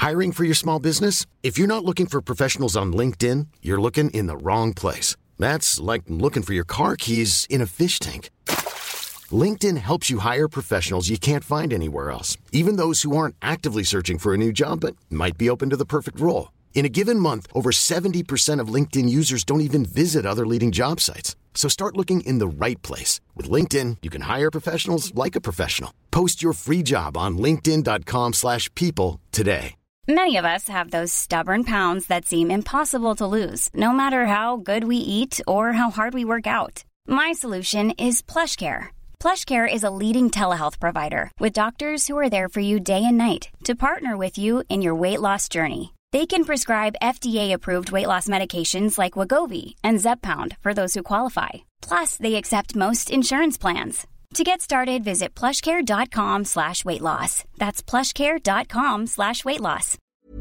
Hiring for your small business? If you're not looking for professionals on LinkedIn, you're looking in the wrong place. That's like looking for your car keys in a fish tank. LinkedIn helps you hire professionals you can't find anywhere else, even those who aren't actively searching for a new job but might be open to the perfect role. In a given month, over 70% of LinkedIn users don't even visit other leading job sites. So start looking in the right place. With LinkedIn, you can hire professionals like a professional. Post your free job on linkedin.com/people today. Many of us have those stubborn pounds that seem impossible to lose, no matter how good we eat or how hard we work out. My solution is PlushCare. PlushCare is a leading telehealth provider with doctors who are there for you day and night to partner with you in your weight loss journey. They can prescribe FDA-approved weight loss medications like Wegovy and Zepbound for those who qualify. Plus, they accept most insurance plans. To get started, visit plushcare.com/weightloss. That's plushcare.com/weightloss.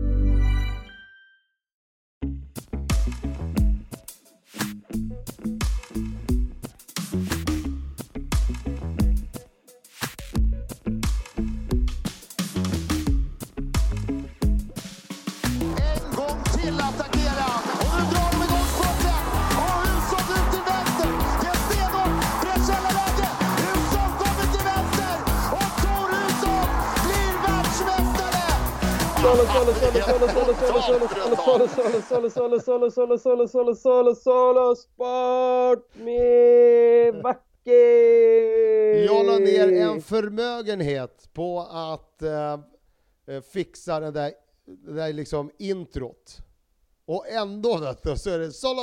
Solo sport med Backe. Jag la ner en förmögenhet på att fixa det där liksom introt. Och ändå vet du, så är det solo.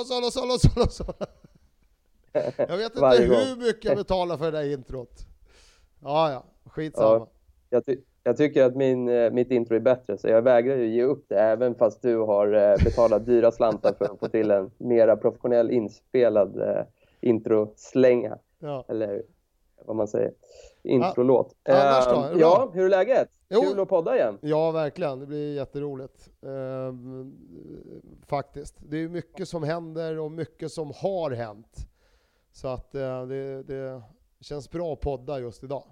Jag vet inte hur mycket jag betalar för det där introt. Ja, skitsamma. Ja, jag tycker att mitt intro är bättre, så jag vägrar ju ge upp det, även fast du har betalat dyra slantar för att få till en mera professionell inspelad introslänga. Ja. Eller vad man säger, introlåt. Ja, hur är läget? Kul att podda igen. Ja, verkligen. Det blir jätteroligt. Faktiskt. Det är mycket som händer och mycket som har hänt. Så att det känns bra att podda just idag.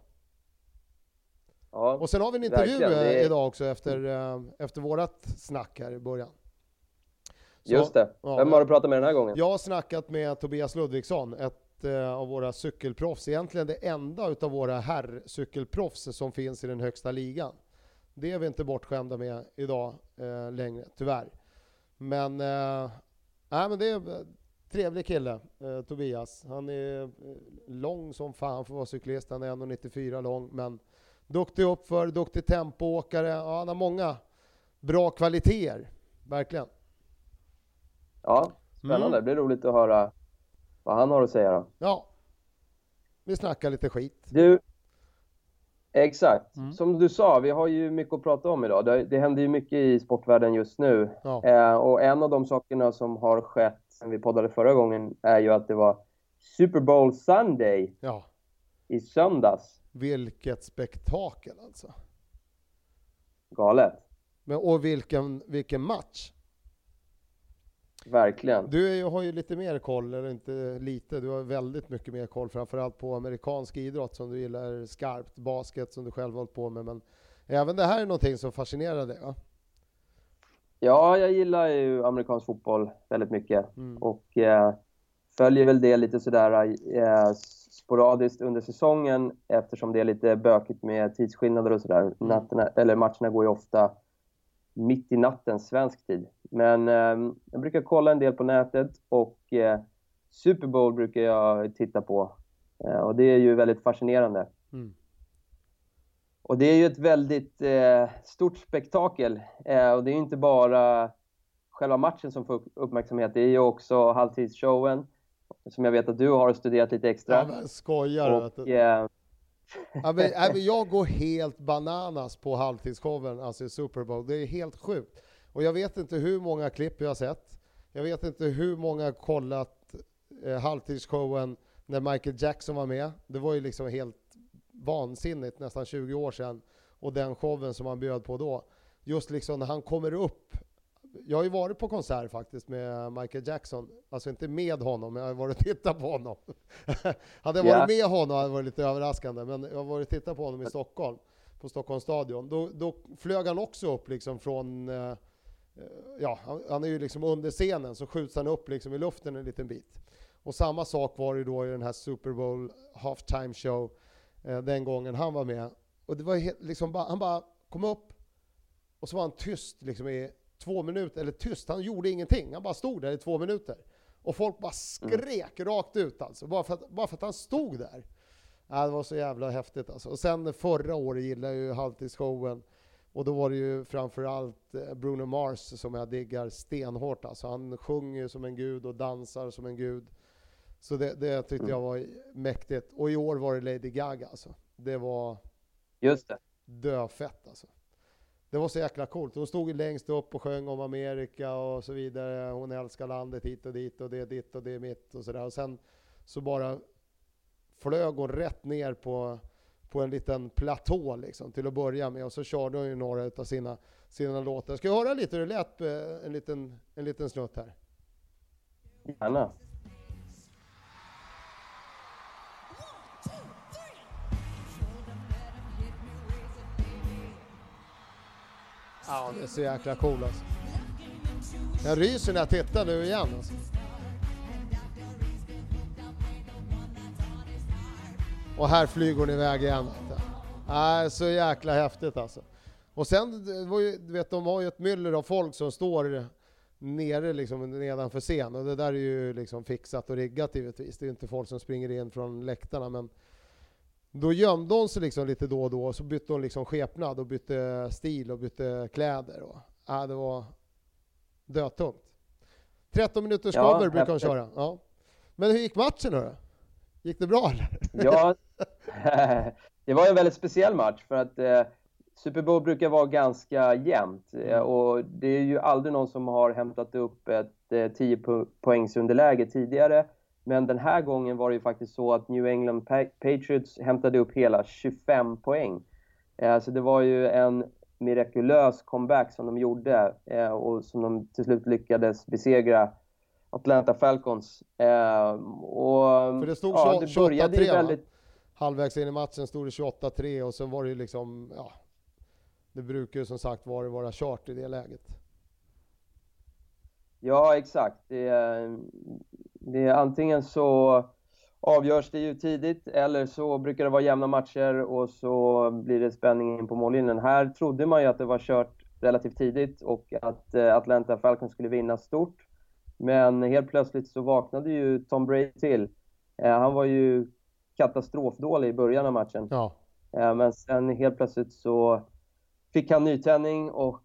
Ja, och sen har vi en intervju idag också efter vårat snack här i början. Så, just det. Vem har du pratat med den här gången? Jag har snackat med Tobias Ludvigsson, ett av våra cykelproffs. Egentligen det enda utav våra herrcykelproffs som finns i den högsta ligan. Det är vi inte bortskämda med idag längre, tyvärr. Men det är trevlig kille, Tobias. Han är lång som fan för att vara cyklist. Han är 1,94 lång, men duktig uppför, duktig tempoåkare. Ja, han har många bra kvaliteter, verkligen. Ja, spännande. Det blir roligt att höra vad han har att säga då. Ja, vi snackar lite skit. Du, exakt. Som du sa, vi har ju mycket att prata om idag. Det händer ju mycket i sportvärlden just nu. Ja. Och en av de sakerna som har skett sen vi poddade förra gången är ju att det var Super Bowl Sunday i söndags. Vilket spektakel alltså. Galet. Och vilken match. Verkligen. Du har ju lite mer koll, eller inte lite, du har väldigt mycket mer koll, framförallt på amerikansk idrott som du gillar skarpt, basket som du själv hållit på med, men även det här är någonting som fascinerar dig, va? Ja, jag gillar ju amerikansk fotboll väldigt mycket och följer väl det lite sådär sporadiskt under säsongen, eftersom det är lite bökigt med tidsskillnader och sådär. Matcherna går ju ofta mitt i natten svensk tid. Men jag brukar kolla en del på nätet och Super Bowl brukar jag titta på. Och det är ju väldigt fascinerande. Och det är ju ett väldigt stort spektakel. Och det är ju inte bara själva matchen som får uppmärksamhet. Det är ju också halvtidsshowen, som jag vet att du har studerat lite extra. Ja, men skojar. Och, jag går helt bananas på halvtidsshowen, alltså i Super Bowl. Det är helt sjukt. Och jag vet inte hur många klipp jag har sett. Jag vet inte hur många kollat halvtidsshowen när Michael Jackson var med. Det var ju liksom helt vansinnigt, nästan 20 år sedan. Och den showen som han bjöd på då. Just liksom när han kommer upp. Jag har ju varit på konsert faktiskt med Michael Jackson. Alltså inte med honom, men jag har varit och tittat på honom. Hade jag varit med honom hade det varit lite överraskande. Men jag har varit och tittat på honom i Stockholm. på Stockholms stadion. Då flög han också upp liksom från, han är ju liksom under scenen, så skjuts han upp liksom i luften en liten bit. Och samma sak var det då i den här Super Bowl halftime show den gången han var med. Och det var liksom han bara kom upp och så var han tyst liksom i 2 minuter, eller tyst, han gjorde ingenting. Han bara stod där i 2 minuter. Och folk bara skrek rakt ut alltså, bara för att han stod där. Ja, det var så jävla häftigt alltså. Och sen förra året gillade jag ju halvtidsshowen. Och då var det ju framförallt Bruno Mars som jag diggar stenhårt alltså. Han sjunger som en gud och dansar som en gud. Så det tyckte jag var mäktigt. Och i år var det Lady Gaga alltså. Det var just det. Döfett alltså. Det var så jäkla coolt. Hon stod längst upp och sjöng om Amerika och så vidare. Hon älskar landet hit och dit och det är ditt och det är mitt och sådär. Och sen så bara flög hon rätt ner på en liten platå liksom, till att börja med. Och så körde hon ju några av sina låtar. Ska jag höra lite hur det lät en liten snutt här? Gärna. Ja, det är så jäkla cool alltså. Jag ryser när jag tittar nu igen alltså. Och här flyger hon iväg igen. Så jäkla häftigt alltså. Och sen, du vet, de har ju ett myller av folk som står nere liksom nedanför scen. Och det där är ju liksom fixat och riggat givetvis. Det är ju inte folk som springer in från läktarna, men då gömde hon sig liksom lite då och då, och så bytte hon liksom skepnad och bytte stil och bytte kläder. Och, det var dötungt. 13 minuters cover brukar hon köra. Ja. Men hur gick matchen då? Gick det bra eller? Ja, det var en väldigt speciell match för att Super Bowl brukar vara ganska jämnt. Och det är ju aldrig någon som har hämtat upp ett 10 poängs underläge tidigare. Men den här gången var det ju faktiskt så att New England Patriots hämtade upp hela 25 poäng. Så det var ju en mirakulös comeback som de gjorde och som de till slut lyckades besegra Atlanta Falcons. För det stod 28-3 väldigt... Halvvägs in i matchen stod det 28-3 och sen var det ju liksom, det brukar ju som sagt vara kört i det läget. Ja, exakt. Det är antingen så avgörs det ju tidigt eller så brukar det vara jämna matcher och så blir det spänning in på mållinjen. Här trodde man ju att det var kört relativt tidigt och att Atlanta Falcons skulle vinna stort. Men helt plötsligt så vaknade ju Tom Brady till. Han var ju katastrofdålig i början av matchen. Ja. Men sen helt plötsligt så fick han nytändning och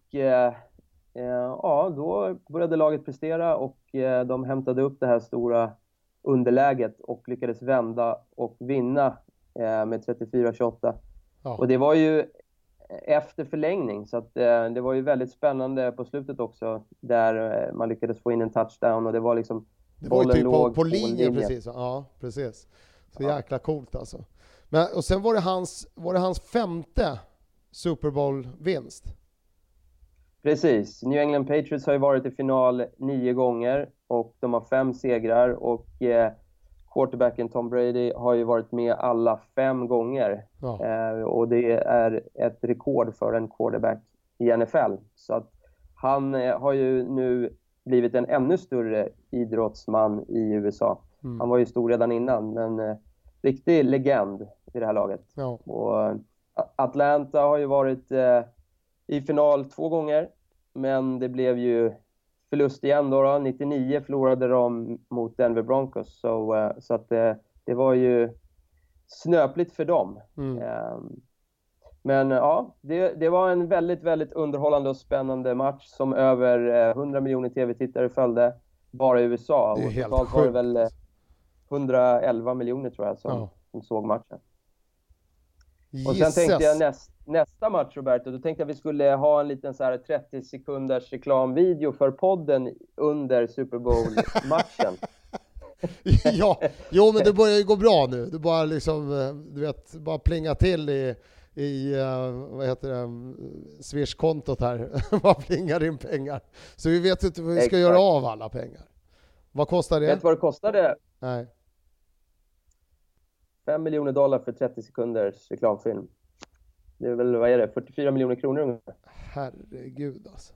då började laget prestera och de hämtade upp det här stora underläget och lyckades vända och vinna med 34-28. Ja. Och det var ju efter förlängning, så att det var ju väldigt spännande på slutet också, där man lyckades få in en touchdown och det var liksom det var ju typ på linjen precis. Ja, precis. Så jäkla coolt alltså. Men och sen var det hans 5:e Super Bowl-vinst. Precis. New England Patriots har ju varit i final 9 gånger och de har 5 segrar och quarterbacken Tom Brady har ju varit med alla 5 gånger. Ja. Och det är ett rekord för en quarterback i NFL. Så att han har ju nu blivit en ännu större idrottsman i USA. Mm. Han var ju stor redan innan, men riktig legend i det här laget. Ja. Och Atlanta har ju varit i final 2 gånger, men det blev ju förlust igen då. 99 förlorade de mot Denver Broncos, så att det var ju snöpligt för dem. Mm. Men ja, det var en väldigt, väldigt underhållande och spännande match som över 100 miljoner tv-tittare följde bara i USA. Det är och helt totalt var det väl 111 miljoner tror jag som såg matchen. Och sen tänkte jag nästa match, Roberto, då tänkte jag vi skulle ha en liten så här 30 sekunders reklamvideo för podden under Super Bowl-matchen. Ja, jo men det börjar ju gå bra nu. Det bara liksom, du vet, bara plinga till i vad heter det, Swish-kontot här. Bara plingar in pengar. Så vi vet inte vad vi ska göra av alla pengar. Vad kostar det? Vet du vad det kostade? Nej. $5 miljoner för 30 sekunders reklamfilm. Det är väl, vad är det, 44 miljoner kronor ungefär. Herregud alltså.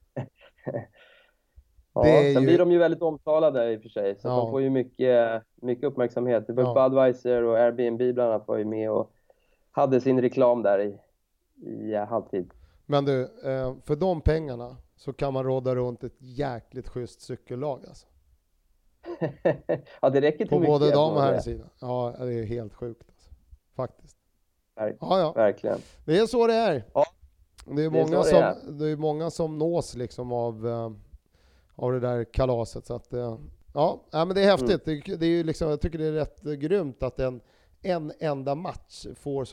Ja, sen blir de ju väldigt omtalade i och för sig, så de får ju mycket uppmärksamhet. Budweiser och Airbnb bland annat var ju med och hade sin reklam där i halvtid. Men du, för de pengarna så kan man råda runt ett jäkligt schysst cykellag alltså. Ja, det räcker till på mycket. På både dam och här sidan. Ja, det är helt sjukt alltså. Faktiskt. Verkligen. Det är så det är. Ja. Det är många som nås liksom av det där kalaset, så att men det är häftigt. Det är ju liksom, jag tycker det är rätt grymt att en enda match får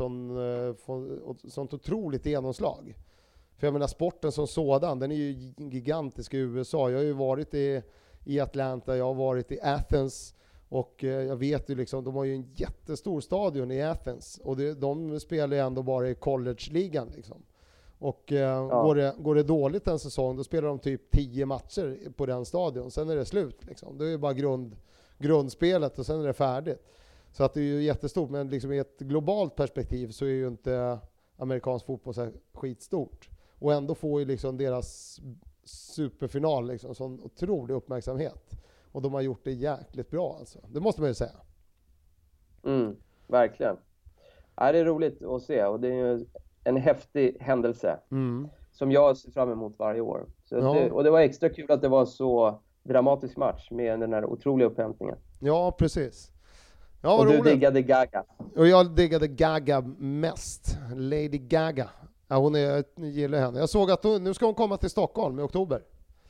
sånt otroligt genomslag. För jag menar, sporten som sådan, den är ju gigantisk i USA. Jag har ju varit i Atlanta, jag har varit i Athens, och jag vet ju liksom, de har ju en jättestor stadion i Athens, och de spelar ju ändå bara i college-ligan liksom. Och går det dåligt en säsong, då spelar de typ 10 matcher på den stadion. Sen är det slut liksom. Det är ju bara grundspelet och sen är det färdigt. Så att det är ju jättestort, men liksom i ett globalt perspektiv så är ju inte amerikansk fotboll så skitstort. Och ändå får ju liksom deras superfinal liksom sån otrolig uppmärksamhet. Och de har gjort det jäkligt bra alltså. Det måste man ju säga. Verkligen. Ja, det är roligt att se, och det är ju en häftig händelse som jag ser fram emot varje år. Och det var extra kul att det var så dramatisk match med den här otroliga upphämtningen. Ja, precis. Ja, och du roligt. diggade Gaga. Och jag diggade Gaga mest. Lady Gaga. Ja, jag gillar henne. Jag såg att nu ska hon komma till Stockholm i oktober.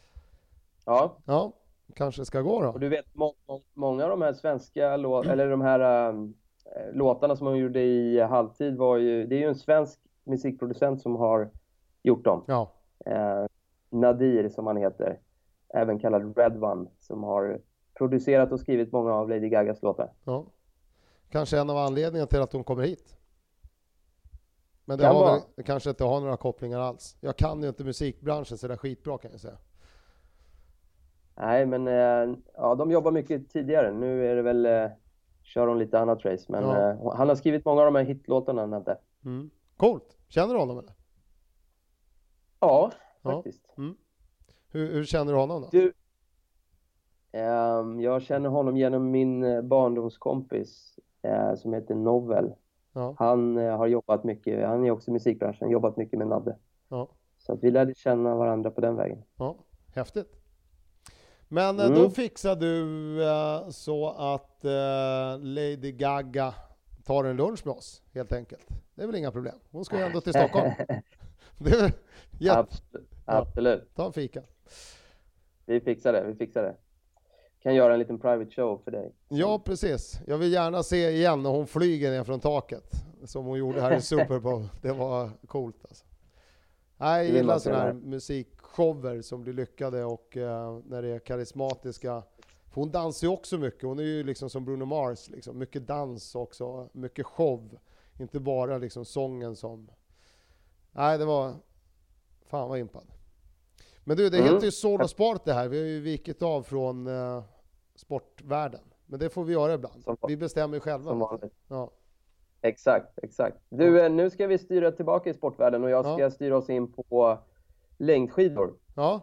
Ja, kanske ska gå då. Och du vet, många av de här svenska eller de här låtarna som hon gjorde i halvtid det är ju en svensk musikproducent som har gjort dem. Ja. Nadir som han heter, även kallad Red One, som har producerat och skrivit många av Lady Gagas låtar. Ja. Kanske en av anledningarna till att hon kommer hit. Men det kanske inte har några kopplingar alls. Jag kan ju inte musikbranschen så det är skitbra, kan jag säga. Nej, men de jobbar mycket tidigare. Nu är det väl kör hon lite annat race, men han har skrivit många av de här hitlåtarna. Coolt. Känner du honom eller? Ja, faktiskt. Hur känner du honom då? Jag känner honom genom min barndomskompis som heter Novel. Ja. Han har jobbat mycket, han är också i musikbranschen, jobbat mycket med Nadde. Ja. Så att vi lärde känna varandra på den vägen. Ja, häftigt. Men då fixar du så att Lady Gaga tar en lunch med oss, helt enkelt. Det är väl inga problem. Hon ska ju ändå till Stockholm. Det är Absolut. Ta en fika. Vi fixar det. Kan göra en liten private show för dig. Ja, precis. Jag vill gärna se igen när hon flyger ner från taket, som hon gjorde här i Super Bowl. Det var coolt alltså. Jag gillar sådana här musikshower som blir lyckade, och när det är karismatiska. För hon dansar ju också mycket. Hon är ju liksom som Bruno Mars, liksom. Mycket dans också, mycket show. Inte bara liksom sången som... Nej, det var... Fan vad impad. Men du, det heter ju Soul och Sport det här. Vi har ju vikit av från sportvärlden. Men det får vi göra ibland. Vi bestämmer ju själva. Ja. Exakt. Du, nu ska vi styra tillbaka i sportvärlden, och jag ska styra oss in på längdskidor. Ja.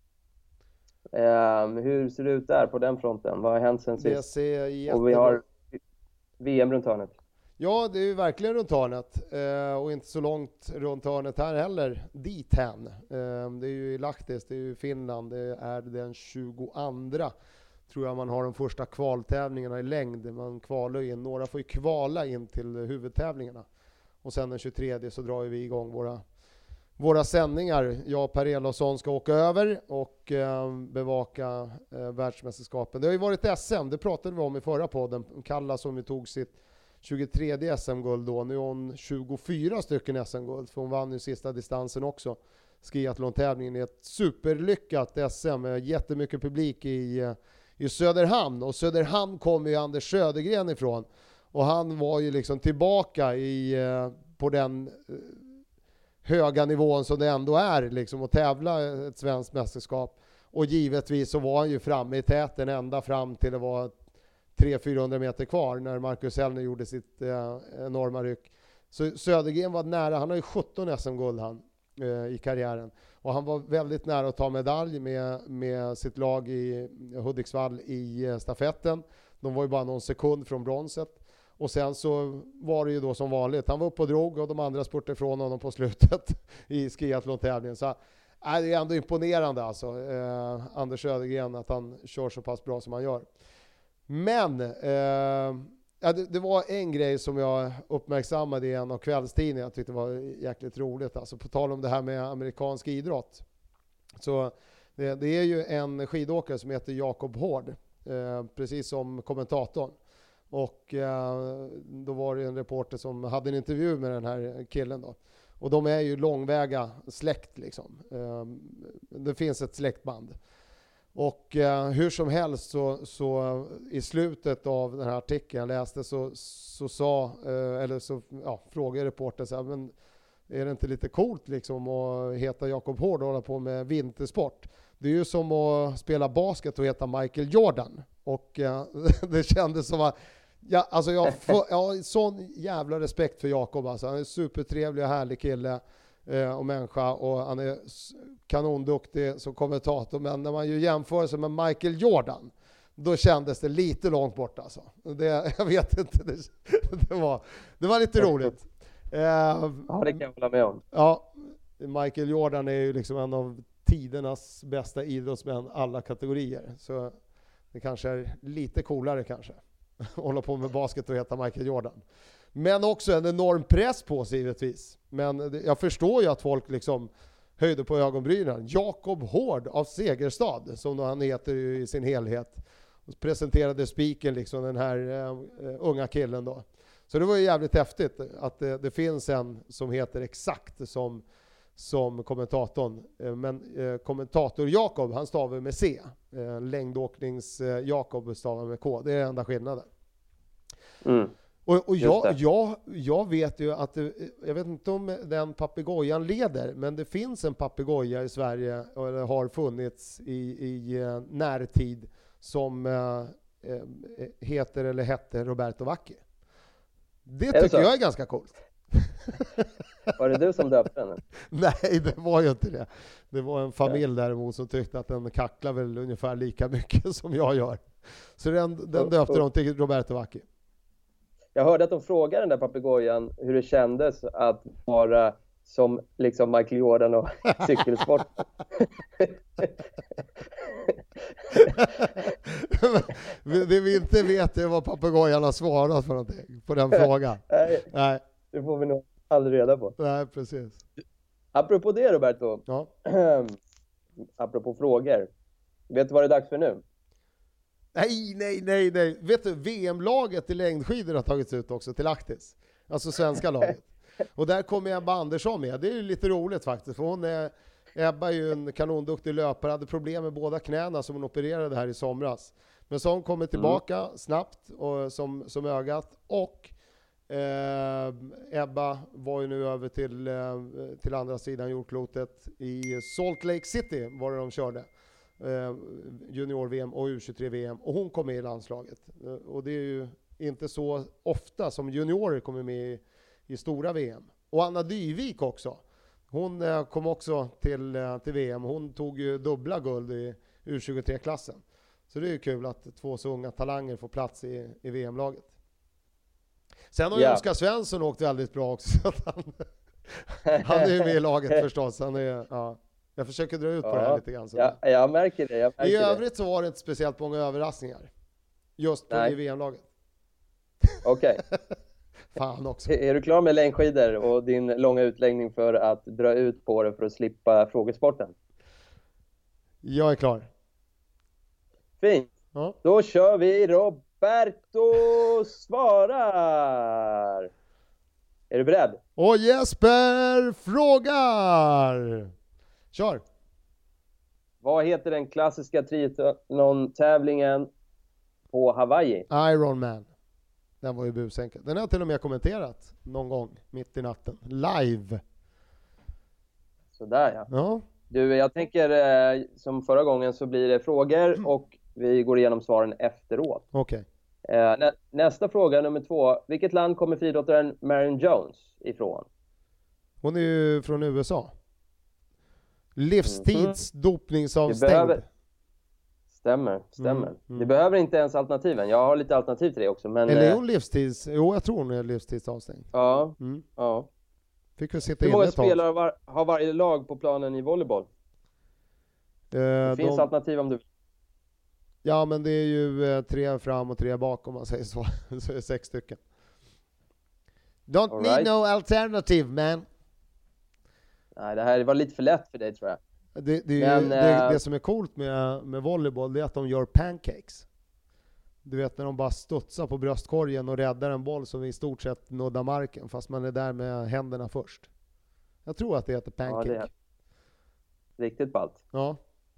Hur ser det ut där på den fronten? Vad har hänt sen sist? Det ser jättebra. Och vi har VM runt hörnet. Ja, det är ju verkligen runt hörnet. Och inte så långt runt hörnet här heller. Dithän. Det är ju i Lahtis, det är ju Finland. Det är den 22. Tror jag man har de första kvaltävlingarna i längd. Man kvalar in. Några får ju kvala in till huvudtävlingarna. Och sen den 23 så drar vi igång våra sändningar. Jag och Per Elofsson ska åka över och bevaka världsmästerskapen. Det har ju varit SM, det pratade vi om i förra podden. Kalla som vi tog sitt 23 SM-guld då. Nu har hon 24 stycken SM-guld, för hon vann ju sista distansen också. Skiathlon-tävlingen är ett superlyckat SM med jättemycket publik i Söderhamn. Och Söderhamn kommer ju Anders Södergren ifrån. Och han var ju liksom tillbaka på den höga nivån som det ändå är liksom, att tävla ett svenskt mästerskap. Och givetvis så var han ju framme i täten ända fram till det var 300-400 meter kvar när Marcus Hellner gjorde sitt enorma ryck. Så Södergren var nära, han har ju 17 SM-guld i karriären. Och han var väldigt nära att ta medalj med sitt lag i Hudiksvall i stafetten. De var ju bara någon sekund från bronset. Och sen så var det ju då som vanligt. Han var uppe och drog och de andra spurtade ifrån honom på slutet i skiathlon-tävlingen. Så det är ändå imponerande alltså. Anders Södergren, att han kör så pass bra som han gör. Men det var en grej som jag uppmärksammade i en av kvällstidningarna. Jag tyckte det var jäkligt roligt. Alltså på tal om det här med amerikansk idrott. Så det är ju en skidåkare som heter Jakob Hård. Precis som kommentatorn. Och då var det en reporter som hade en intervju med den här killen då. Och de är ju långväga släkt liksom. Det finns ett släktband. Och hur som helst så i slutet av den här artikeln jag läste så frågade reportern så här, men är det inte lite coolt liksom att heta Jakob Hård och hålla på med vintersport? Det är ju som att spela basket och heta Michael Jordan. Och det kändes som att jag har sån jävla respekt för Jakob. Alltså. Han är en supertrevlig och härlig kille och människa. Och han är kanonduktig som kommentator. Men när man ju jämför sig med Michael Jordan, då kändes det lite långt bort. Alltså. Jag vet inte. Det var lite roligt. Ja, det kan jag hålla med om. Ja, Michael Jordan är ju liksom en av tidernas bästa idrottsmän alla kategorier. Så det kanske är lite coolare kanske. Hålla på med basket och heta Michael Jordan. Men också en enorm press på sig givetvis. Men jag förstår ju att folk liksom höjde på ögonbrynen. Jakob Hård av Segerstad, som han heter i sin helhet. Och presenterade spiken liksom, den här unga killen då. Så det var ju jävligt häftigt att det finns en som heter exakt som kommentatorn. Men kommentator Jakob, han stavar med C. Längdåknings Jakob stavar med K. Det är enda skillnaden. Mm. Och jag vet ju att jag vet inte om den papegojan leder, men det finns en papegoja i Sverige, eller har funnits i närtid, som heter eller hette Roberto Vacchi. Det tycker jag är ganska coolt. Var det du som döpte den? Nej, det var ju inte det. Det var en familj däremot som tyckte att den kacklar väl ungefär lika mycket som jag gör. Så den döpte de till Roberto Vacchi. Jag hörde att de frågade den där papegojan hur det kändes att vara som liksom Michael Jordan och cykelsport. Det vi inte vet är vad papegojan har svarat för någonting på den frågan. Nej. Det får vi nog aldrig reda på. Nej, precis. Apropå det, Roberto. Ja. Apropå frågor. Vet du vad det är dags för nu? Nej. Vet du, VM-laget i längdskidor har tagits ut också till Actis. Alltså svenska laget. Och där kommer Ebba Andersson med. Det är ju lite roligt faktiskt. För Ebba är ju en kanonduktig löpare. Hade problem med båda knäna som hon opererade här i somras. Men så hon kommer tillbaka snabbt och som ögat. Och Ebba var ju nu över till andra sidan jordklotet. I Salt Lake City var det de körde. Junior-VM och U23-VM. Och hon kom med i landslaget. Och det är ju inte så ofta som juniorer kommer med i stora VM. Och Anna Dyvik också. Hon kom också till VM. Hon tog ju dubbla guld i U23-klassen. Så det är ju kul att två så unga talanger får plats i VM-laget. Sen har ju Oskar Svensson åkt väldigt bra också. Så att han är ju med i laget förstås. Jag försöker dra ut på det här lite grann. Jag märker det. I övrigt så var det inte speciellt många överraskningar. Just på i VM-laget. Okej. Fan också. Är du klar med längdskidor och din långa utläggning för att dra ut på det för att slippa frågesporten? Jag är klar. Fint. Ja. Då kör vi. Roberto svarar. Är du beredd? Och Jesper frågar. Kör. Vad heter den klassiska triathlon-tävlingen på Hawaii? Ironman. Den var ju busenkel. Den har jag till och med kommenterat någon gång mitt i natten. Live. Sådär ja. Du, jag tänker som förra gången så blir det frågor och vi går igenom svaren efteråt. Okej. Nästa fråga, nummer 2. Vilket land kommer friidrottaren Marion Jones ifrån? Hon är ju från USA. Livstids dopningsavstängd. Stämmer. Det behöver inte ens alternativen. Jag har lite alternativ till det också. Men, eller är hon livstids? Jo, jag tror hon är livstidsavstängd. Ja. Fick vi sitta Hur många inne ett tag. spelare har varje lag på planen i volleyboll? Det finns alternativ om du vill. Ja, men det är ju 3 fram och 3 bak om man säger så. Så är det 6 stycken. Don't need no alternative, man. Nej, det här var lite för lätt för dig, tror jag. Det som är coolt med volleyboll, det är att de gör pancakes. Du vet, när de bara studsar på bröstkorgen och räddar en boll som i stort sett nuddar marken, fast man är där med händerna först. Jag tror att det heter pancake. Ja, det är riktigt ballt. Ja.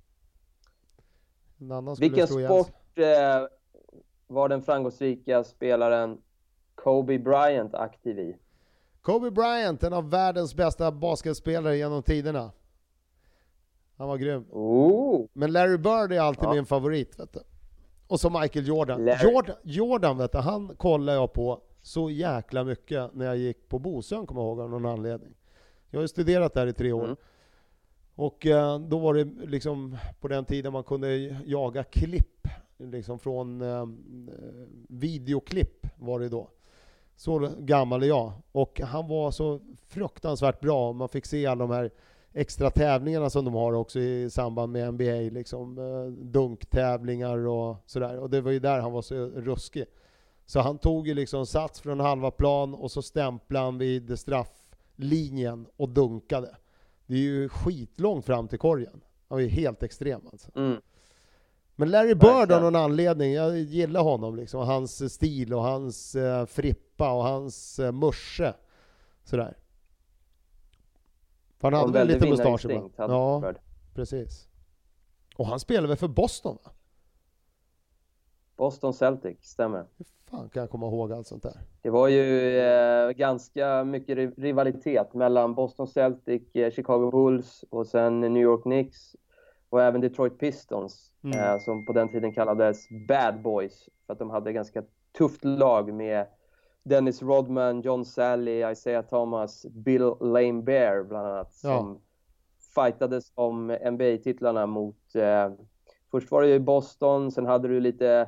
Vilken sport var den framgångsrika spelaren Kobe Bryant aktiv i? Kobe Bryant, en av världens bästa basketspelare genom tiderna. Han var grym. Men Larry Bird är alltid min favorit, vet du. Och så Michael Jordan. Jordan, vet du, han kollade jag på så jäkla mycket när jag gick på Bosön, kommer jag ihåg, av någon anledning. Jag har ju studerat där i 3 år. Och då var det liksom på den tiden man kunde jaga klipp liksom från videoklipp var det då. Så gammal är jag. Och han var så fruktansvärt bra. Man fick se alla de här extra tävlingarna som de har också i samband med NBA, liksom dunktävlingar och sådär. Och det var ju där han var så ruskig. Så han tog ju liksom sats från halva plan och så stämplade han vid strafflinjen och dunkade. Det är ju skitlångt fram till korgen. Han var ju helt extrem alltså. Men Larry Bird av någon anledning, jag gillar honom liksom, hans stil och hans frippa och hans musche sådär. För han hade väl lite mustasch ibland. Ja, precis. Och han spelade väl för Boston, va? Boston Celtics, stämmer. Hur fan kan jag komma ihåg allt sånt där? Det var ju ganska mycket rivalitet mellan Boston Celtics, Chicago Bulls och sen New York Knicks och även Detroit Pistons som på den tiden kallades Bad Boys för att de hade ganska tufft lag med Dennis Rodman, John Sally, Isaiah Thomas, Bill Lame Bear bland annat som fightades om NBA-titlarna mot först var det ju Boston, sen hade du lite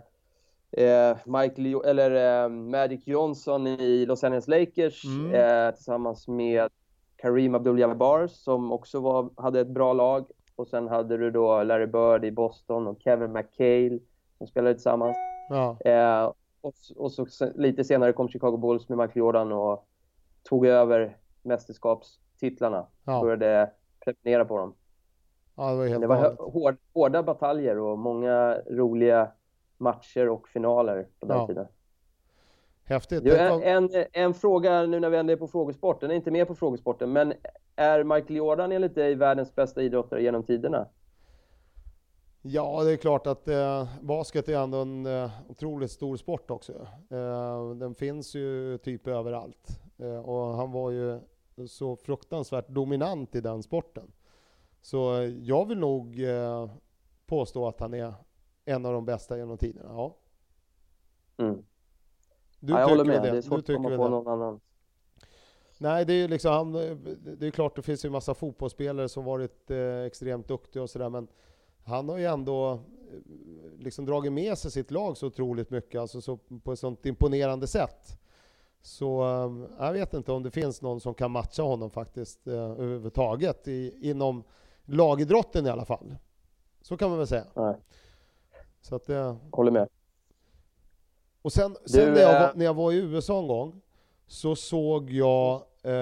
Magic Johnson i Los Angeles Lakers tillsammans med Kareem Abdul-Jabbar som också hade ett bra lag, och sen hade du då Larry Bird i Boston och Kevin McHale som spelade tillsammans. Och så lite senare kom Chicago Bulls med Michael Jordan och tog över mästerskapstitlarna. Började prenumerera på dem. Ja, det var hårda bataljer och många roliga matcher och finaler på den tiden. Häftigt. En fråga nu när vi ändå är på frågesporten. Den är inte med på frågesporten, men är Michael Jordan enligt dig världens bästa idrottare genom tiderna? Ja, det är klart att basket är ändå en otroligt stor sport också. Den finns ju typ överallt. Och han var ju så fruktansvärt dominant i den sporten. Så jag vill nog påstå att han är en av de bästa genom tiderna. Ja. Jag håller med. Det är svårt att komma på någon annan. Nej, det är ju liksom, det är klart det finns ju en massa fotbollsspelare som varit extremt duktiga och sådär, men han har ju ändå liksom dragit med sig sitt lag så otroligt mycket, alltså så, på ett sånt imponerande sätt. Så jag vet inte om det finns någon som kan matcha honom faktiskt överhuvudtaget inom lagidrotten i alla fall. Så kan man väl säga. Nej. Så att håller med. Och sen när jag var i USA en gång så såg jag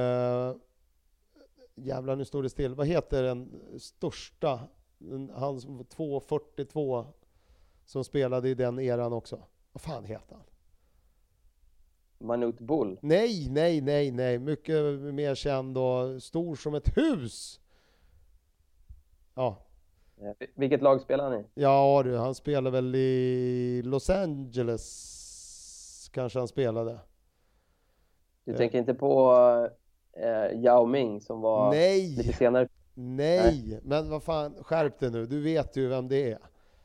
jävlar, nu står det still. Vad heter den största, han 242 som spelade i den eran också? Vad fan heter han? Manute Bull? Nej. Mycket mer känd och stor som ett hus. Ja. Vilket lag spelar han i? Ja du, han spelar väl i Los Angeles. Kanske han spelade. Du tänker inte på Yao Ming som var lite senare? Nej, men vad fan, skärp dig nu. Du vet ju vem det är.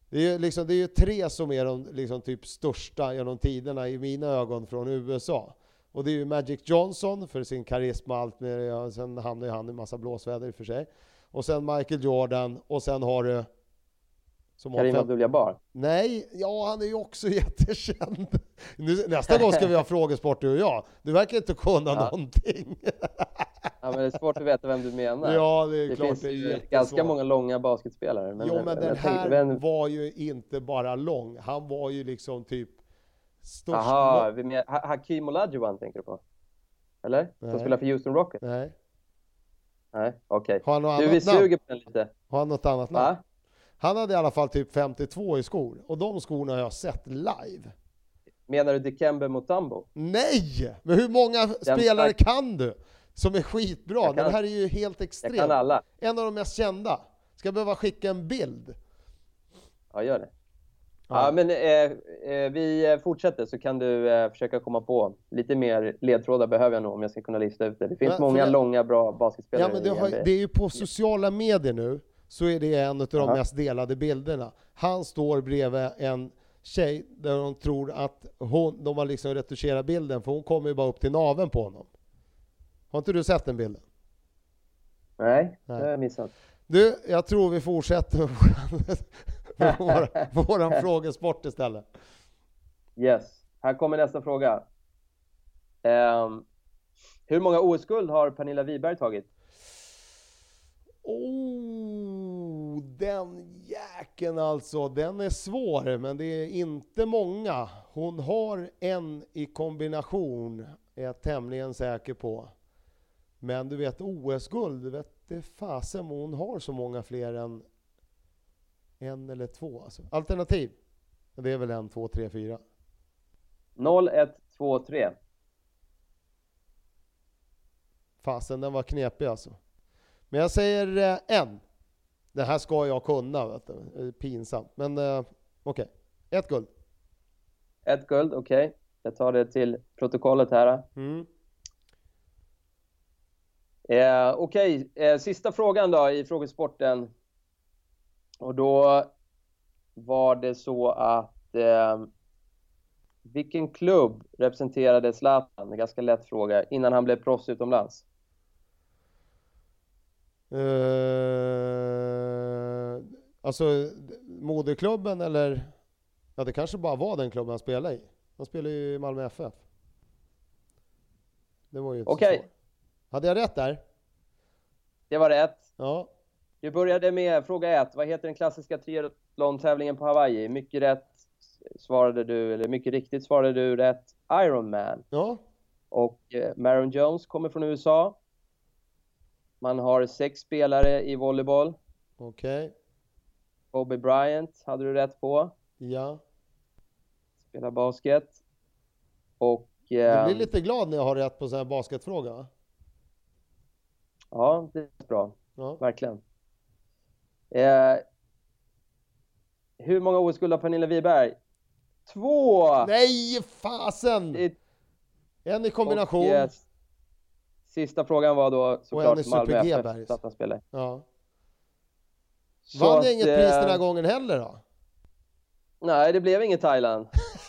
Det är ju 3 som är de liksom typ största genom tiderna i mina ögon från USA. Och det är ju Magic Johnson för sin karisma och allt med det. Sen hamnar han i en massa blåsväder i och för sig. Och sen Michael Jordan och sen har du Karim Abdul-Jabbar. Nej, ja han är ju också jättekänd. Nästa gång ska vi ha frågesport du och jag. Du verkar inte kunna någonting. Ja, men det är svårt att veta vem du menar. Ja, det är det klart. Finns ju ganska många långa basketspelare. Men den här var ju inte bara lång. Han var ju liksom typ störst. Jaha, Hakeem Olajuwon tänker du på? Eller? Nej. Som spelar för Houston Rockets? Nej, okej. Okay. Vi suger på den lite. Har han något annat namn? Han hade i alla fall typ 52 i skor. Och de skorna har jag sett live. Menar du Dikembe Mutombo? Nej! Men hur många spelare kan du? Som är skitbra. Den här är ju helt extrem. Jag kan alla. En av de mest kända. Ska jag behöva skicka en bild? Ja, gör det. Ja, men vi fortsätter så kan du försöka komma på lite mer ledtrådar behöver jag nog om jag ska kunna lista ut det. Det finns många långa bra basketspelare. Ja, men det är ju på sociala medier nu så är det en av de mest delade bilderna. Han står bredvid en tjej där de tror att de har liksom retuscherat bilden för hon kommer ju bara upp till naveln på honom. Har inte du sett den bilden? Nej. Det har jag missat. Du, jag tror vi fortsätter med våran frågesport istället. Yes. Här kommer nästa fråga. Hur många OS-guld har Pernilla Wiberg tagit? Den jäkeln alltså. Den är svår, men det är inte många. Hon har en i kombination, är jag tämligen säker på. Men du vet, OS-guld, du vet det fasen hon har så många fler än en eller två. Alltså. Alternativ, det är väl 1, 2, 3, 4. 0, 1, 2, 3. Fasen, den var knepig alltså. Men jag säger 1. Det här ska jag kunna, vet du. Det är pinsamt. Men okej. 1 guld. 1 guld, okej. Jag tar det till protokollet här. Okej, sista frågan då i frågesporten. Och då var det så att vilken klubb representerade Zlatan? En ganska lätt fråga. Innan han blev proffs utomlands. Alltså moderklubben eller ja, det kanske bara var den klubben han spelade i. Han spelade ju i Malmö FF. Det var ju inte så svårt. Hade jag rätt där? Det var rätt. Ja. Du började med fråga 1. Vad heter den klassiska triathlon-tävlingen på Hawaii? Mycket rätt svarade du, eller mycket riktigt svarade du rätt. Ironman. Ja. Och Marion Jones kommer från USA. Man har 6 spelare i volleyboll. Okej. Kobe Bryant hade du rätt på. Ja. Spelar basket. Och du blir lite glad när jag har rätt på sån här basketfråga, va? Ja, det är bra. Ja. Verkligen. Hur många OS-guld har Pernilla Wiberg? 2! Nej, fasen! En i kombination. Och, sista frågan var då såklart Malmö FF att han spelar. Ja. Vann jag inget pris den här gången heller då? Nej, det blev inget Thailand.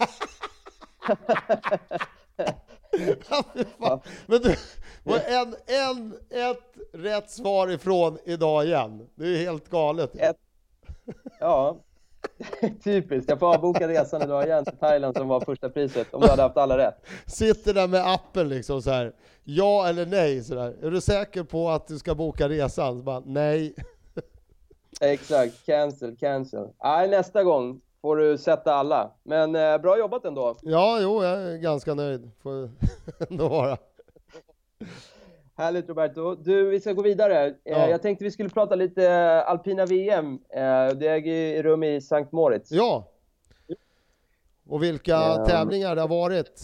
Ja. Men du, var ett rätt svar ifrån idag igen. Det är helt galet. Ja, typiskt. Jag får avboka resan idag igen till Thailand som var första priset. Om du hade haft alla rätt. Sitter där med appen liksom så här. Ja eller nej så där. Är du säker på att du ska boka resan? Så bara, nej. Exakt, cancel. Nej, nästa gång får du sätta alla. Men bra jobbat ändå. Ja, jo, jag är ganska nöjd. Får ändå vara. Härligt Roberto. Du, vi ska gå vidare. Ja. Jag tänkte vi skulle prata lite alpina VM. Det äger rum i Sankt Moritz. Ja. Och vilka tävlingar det har varit.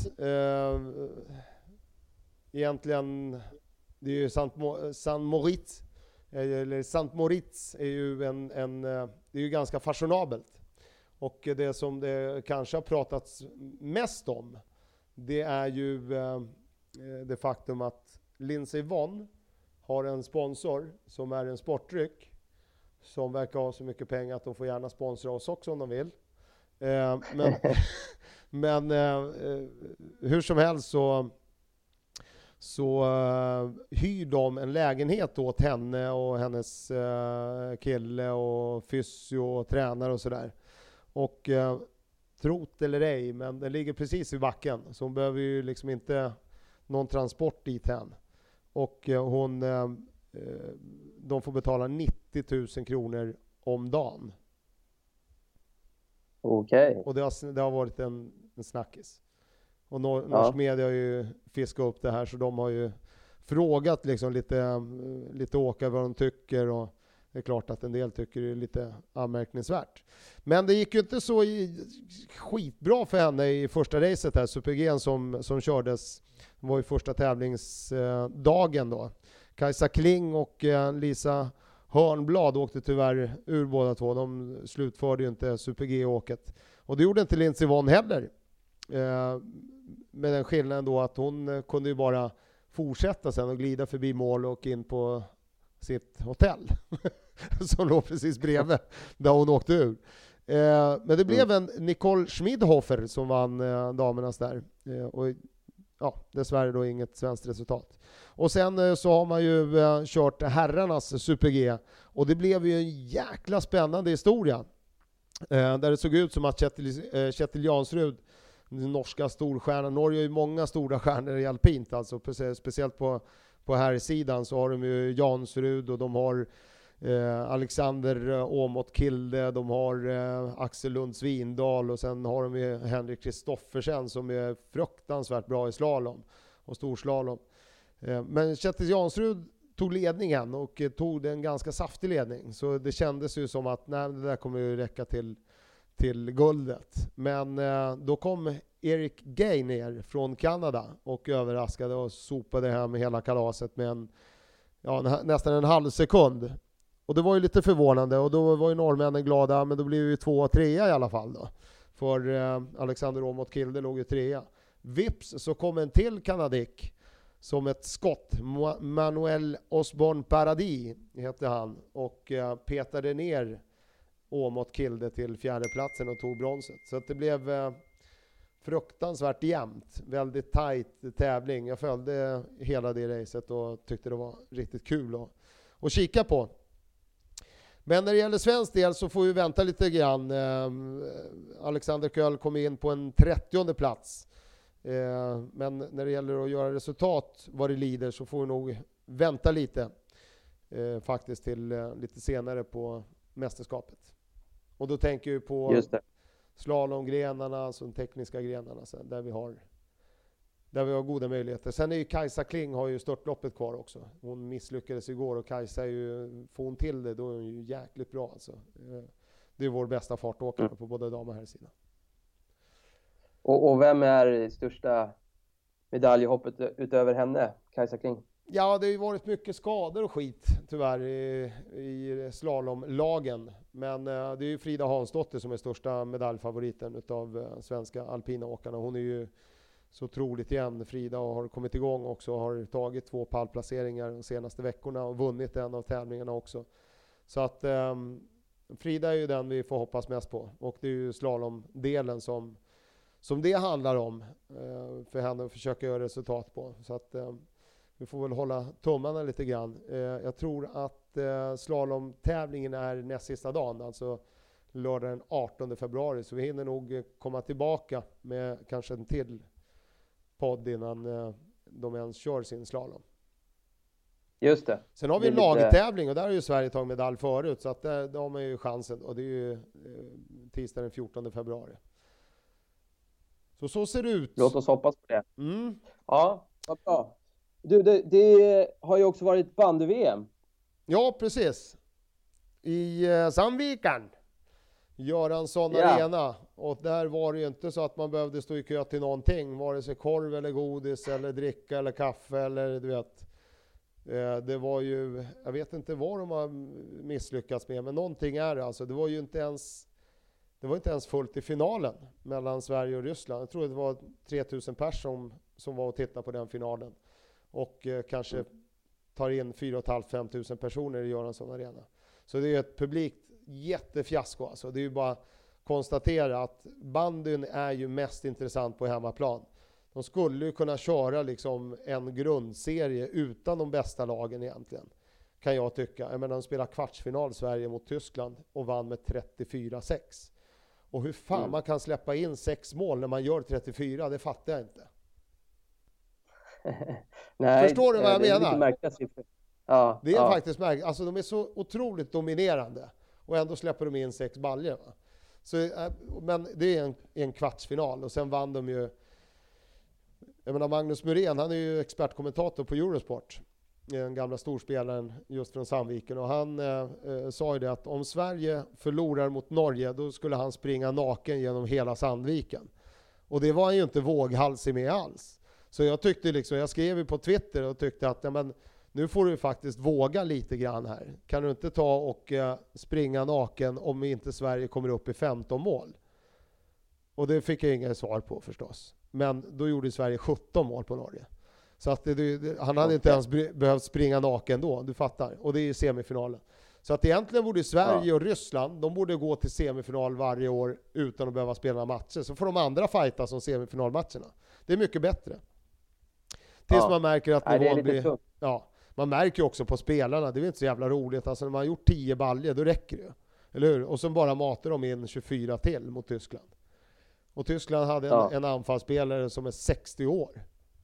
Egentligen, det är ju Sankt Moritz. Eller Sankt Moritz är ju det är ju ganska fashionabelt. Och det som det kanske har pratats mest om, det är ju det faktum att Lindsey Vonn har en sponsor som är en sportdryck som verkar ha så mycket pengar att de får gärna sponsra oss också om de vill. Men hur som helst så hyr de en lägenhet åt henne och hennes kille och fysio och tränare och sådär. Och trot eller ej, men den ligger precis i backen, så hon behöver ju liksom inte någon transport dit hän. Och de får betala 90 000 kronor om dagen. Okej. Och det har varit en snackis. Och norsk media har ju fiskat upp det här, så de har ju frågat liksom lite åkare vad de tycker, och det är klart att en del tycker det är lite anmärkningsvärt. Men det gick ju inte så skitbra för henne i första racet här, Super-G som kördes. Det var ju första tävlingsdagen då. Kajsa Kling och Lisa Hörnblad åkte tyvärr ur båda två. De slutförde ju inte Super-G-åket. Och det gjorde inte Lindsey Vonn heller. Med den skillnaden då att hon kunde ju bara fortsätta sen och glida förbi mål och in på sitt hotell som låg precis bredvid där hon åkte ur. Men det blev en Nicole Schmidhofer som vann damernas där. Och dessvärre då inget svenskt resultat. Och sen så har man ju kört herrarnas Super-G, och det blev ju en jäkla spännande historia. Där det såg ut som att Kjetil Jansrud, den norska storstjärnan, Norge har ju många stora stjärnor i alpint, alltså speciellt på här sidan så har de ju Jansrud, och de har Alexander Åmot Kilde, de har Axel Lund Svindal, och sen har de ju Henrik Kristoffersen som är fruktansvärt bra i slalom och storslalom. Men Kjetil Jansrud tog ledningen, och tog en ganska saftig ledning, så det kändes ju som att det där kommer ju räcka till guldet. Men då kom Eric Gay ner från Kanada och överraskade och sopade hem hela kalaset med nästan en halv sekund. Och det var ju lite förvånande, och då var ju norrmännen glada, men då blev ju 2 och 3 i alla fall då. För Alexander Åmot Kilde låg ju 3. Vips så kom en till kanadik som ett skott. Manuel Osborne Paradis hette han, och petade ner Åmot Kilde till 4:e platsen och tog bronset. Så att det blev fruktansvärt jämnt, väldigt tajt tävling. Jag följde hela det racet och tyckte det var riktigt kul att kika på. Men när det gäller svensk del så får vi vänta lite grann. Alexander Köll kom in på en 30:e plats. Men när det gäller att göra resultat vad det lider så får vi nog vänta lite. Faktiskt till lite senare på mästerskapet. Och då tänker jag på slalomgrenarna, alltså de tekniska grenarna sen, där vi har goda möjligheter. Sen är ju Kajsa Kling har ju störtloppet kvar också. Hon misslyckades igår, och Kajsa är ju, får hon till det, då är hon ju jäkligt bra alltså. Det är vår bästa fartåkare på både dam och herrsidan. Och vem är största medaljhoppet utöver henne, Kajsa Kling? Ja, det har ju varit mycket skador och skit tyvärr i slalomlagen. Men det är ju Frida Hansdotter som är största medaljfavoriten utav svenska alpina åkarna. Hon är ju så otroligt jämn, Frida, och har kommit igång också. Har tagit 2 pallplaceringar de senaste veckorna och vunnit en av tävlingarna också. Så att Frida är ju den vi får hoppas mest på. Och det är ju slalomdelen som det handlar om för henne att försöka göra resultat på. Så att vi får väl hålla tummarna lite grann. Jag tror att slalomtävlingen är näst sista dagen, alltså lördag den 18 februari. Så vi hinner nog komma tillbaka med kanske en till podd innan de ens kör sin slalom. Just det. Sen har vi en lagtävling, och där har ju Sverige tagit medalj förut, så att där har man ju chansen, och det är ju tisdag den 14 februari. Så ser det ut. Låt oss hoppas på det. Mm. Ja, vad bra. Du, det har ju också varit bandy-VM. Ja, precis. I Sandviken. Göransson Arena. Och där var det ju inte så att man behövde stå i kö till någonting. Vare sig korv eller godis eller dricka eller kaffe eller du vet. Det var ju, jag vet inte vad de har misslyckats med, men någonting är det alltså. Det var inte ens fullt i finalen mellan Sverige och Ryssland. Jag tror det var 3000 personer som var och tittade på den finalen. Och kanske tar in 4 500 personer i Göransson Arena. Så det är ett publikt jättefiasko. Alltså. Det är ju bara konstatera att bandyn är ju mest intressant på hemmaplan. De skulle ju kunna köra liksom en grundserie utan de bästa lagen egentligen, kan jag tycka. Jag menar, de spelar kvartsfinal Sverige mot Tyskland och vann med 34-6. Och hur fan man kan släppa in 6 mål när man gör 34, det fattar jag inte. Nej, förstår du vad jag menar? Ja, det är faktiskt märkligt. Alltså de är så otroligt dominerande och ändå släpper de in 6 baljor. Va? Så, men det är en kvartsfinal och sen vann de ju. Jag menar, Magnus Muren, han är ju expertkommentator på Eurosport, den gamla storspelaren just från Sandviken, och han sa ju det att om Sverige förlorar mot Norge, då skulle han springa naken genom hela Sandviken. Och det var han ju inte våghalsig med alls. Så jag tyckte liksom, jag skrev ju på Twitter och tyckte att ja, men nu får du faktiskt våga lite grann här. Kan du inte ta och springa naken om inte Sverige kommer upp i 15 mål? Och det fick jag inga svar på förstås. Men då gjorde Sverige 17 mål på Norge. Så att han hade inte ens behövt springa naken då, du fattar. Och det är ju semifinalen. Så att egentligen borde Sverige och Ryssland, de borde gå till semifinal varje år utan att behöva spela matcher. Så får de andra fighta som semifinalmatcherna. Det är mycket bättre. Tills man märker att nivån blir... Ja, man märker ju också på spelarna, det är inte så jävla roligt. Alltså när man har gjort 10 baljor, då räcker det ju. Eller hur? Och sen bara matar de in 24 till mot Tyskland. Och Tyskland hade en anfallsspelare som är 60 år.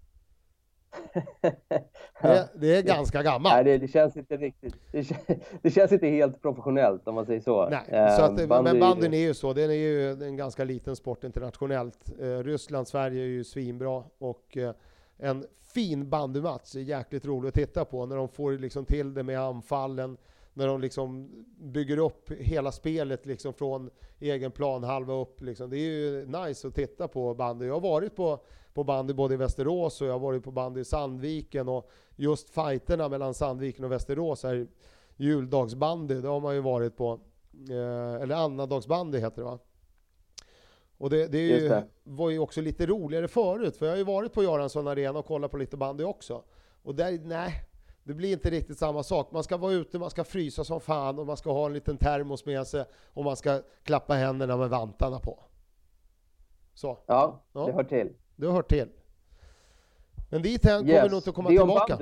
Det är ganska gammalt. Nej, det känns inte riktigt. Det känns inte helt professionellt om man säger så. Nej, så att, men bandyn är ju så. Den är ju en ganska liten sport internationellt. Ryssland, Sverige är ju svinbra. Och en fin bandymatch är jäkligt roligt att titta på. När de får liksom till det med anfallen. När de liksom bygger upp hela spelet liksom från egen plan halva upp. Liksom. Det är ju nice att titta på bandy. Jag har varit på bandy både i Västerås och jag har varit på bandy i Sandviken. Och just fighterna mellan Sandviken och Västerås är juldagsbandy. Det har man ju varit på. Eller annandagsbandy heter det, va? Och det är ju, var ju också lite roligare förut. För jag har ju varit på Göransson Arena och kollat på lite bandy också. Och där, det blir inte riktigt samma sak. Man ska vara ute, man ska frysa som fan och man ska ha en liten termos med sig och man ska klappa händerna med vantarna på. Så. Ja, det hör till. Det hör till. Men dit kommer vi nog inte att komma tillbaka.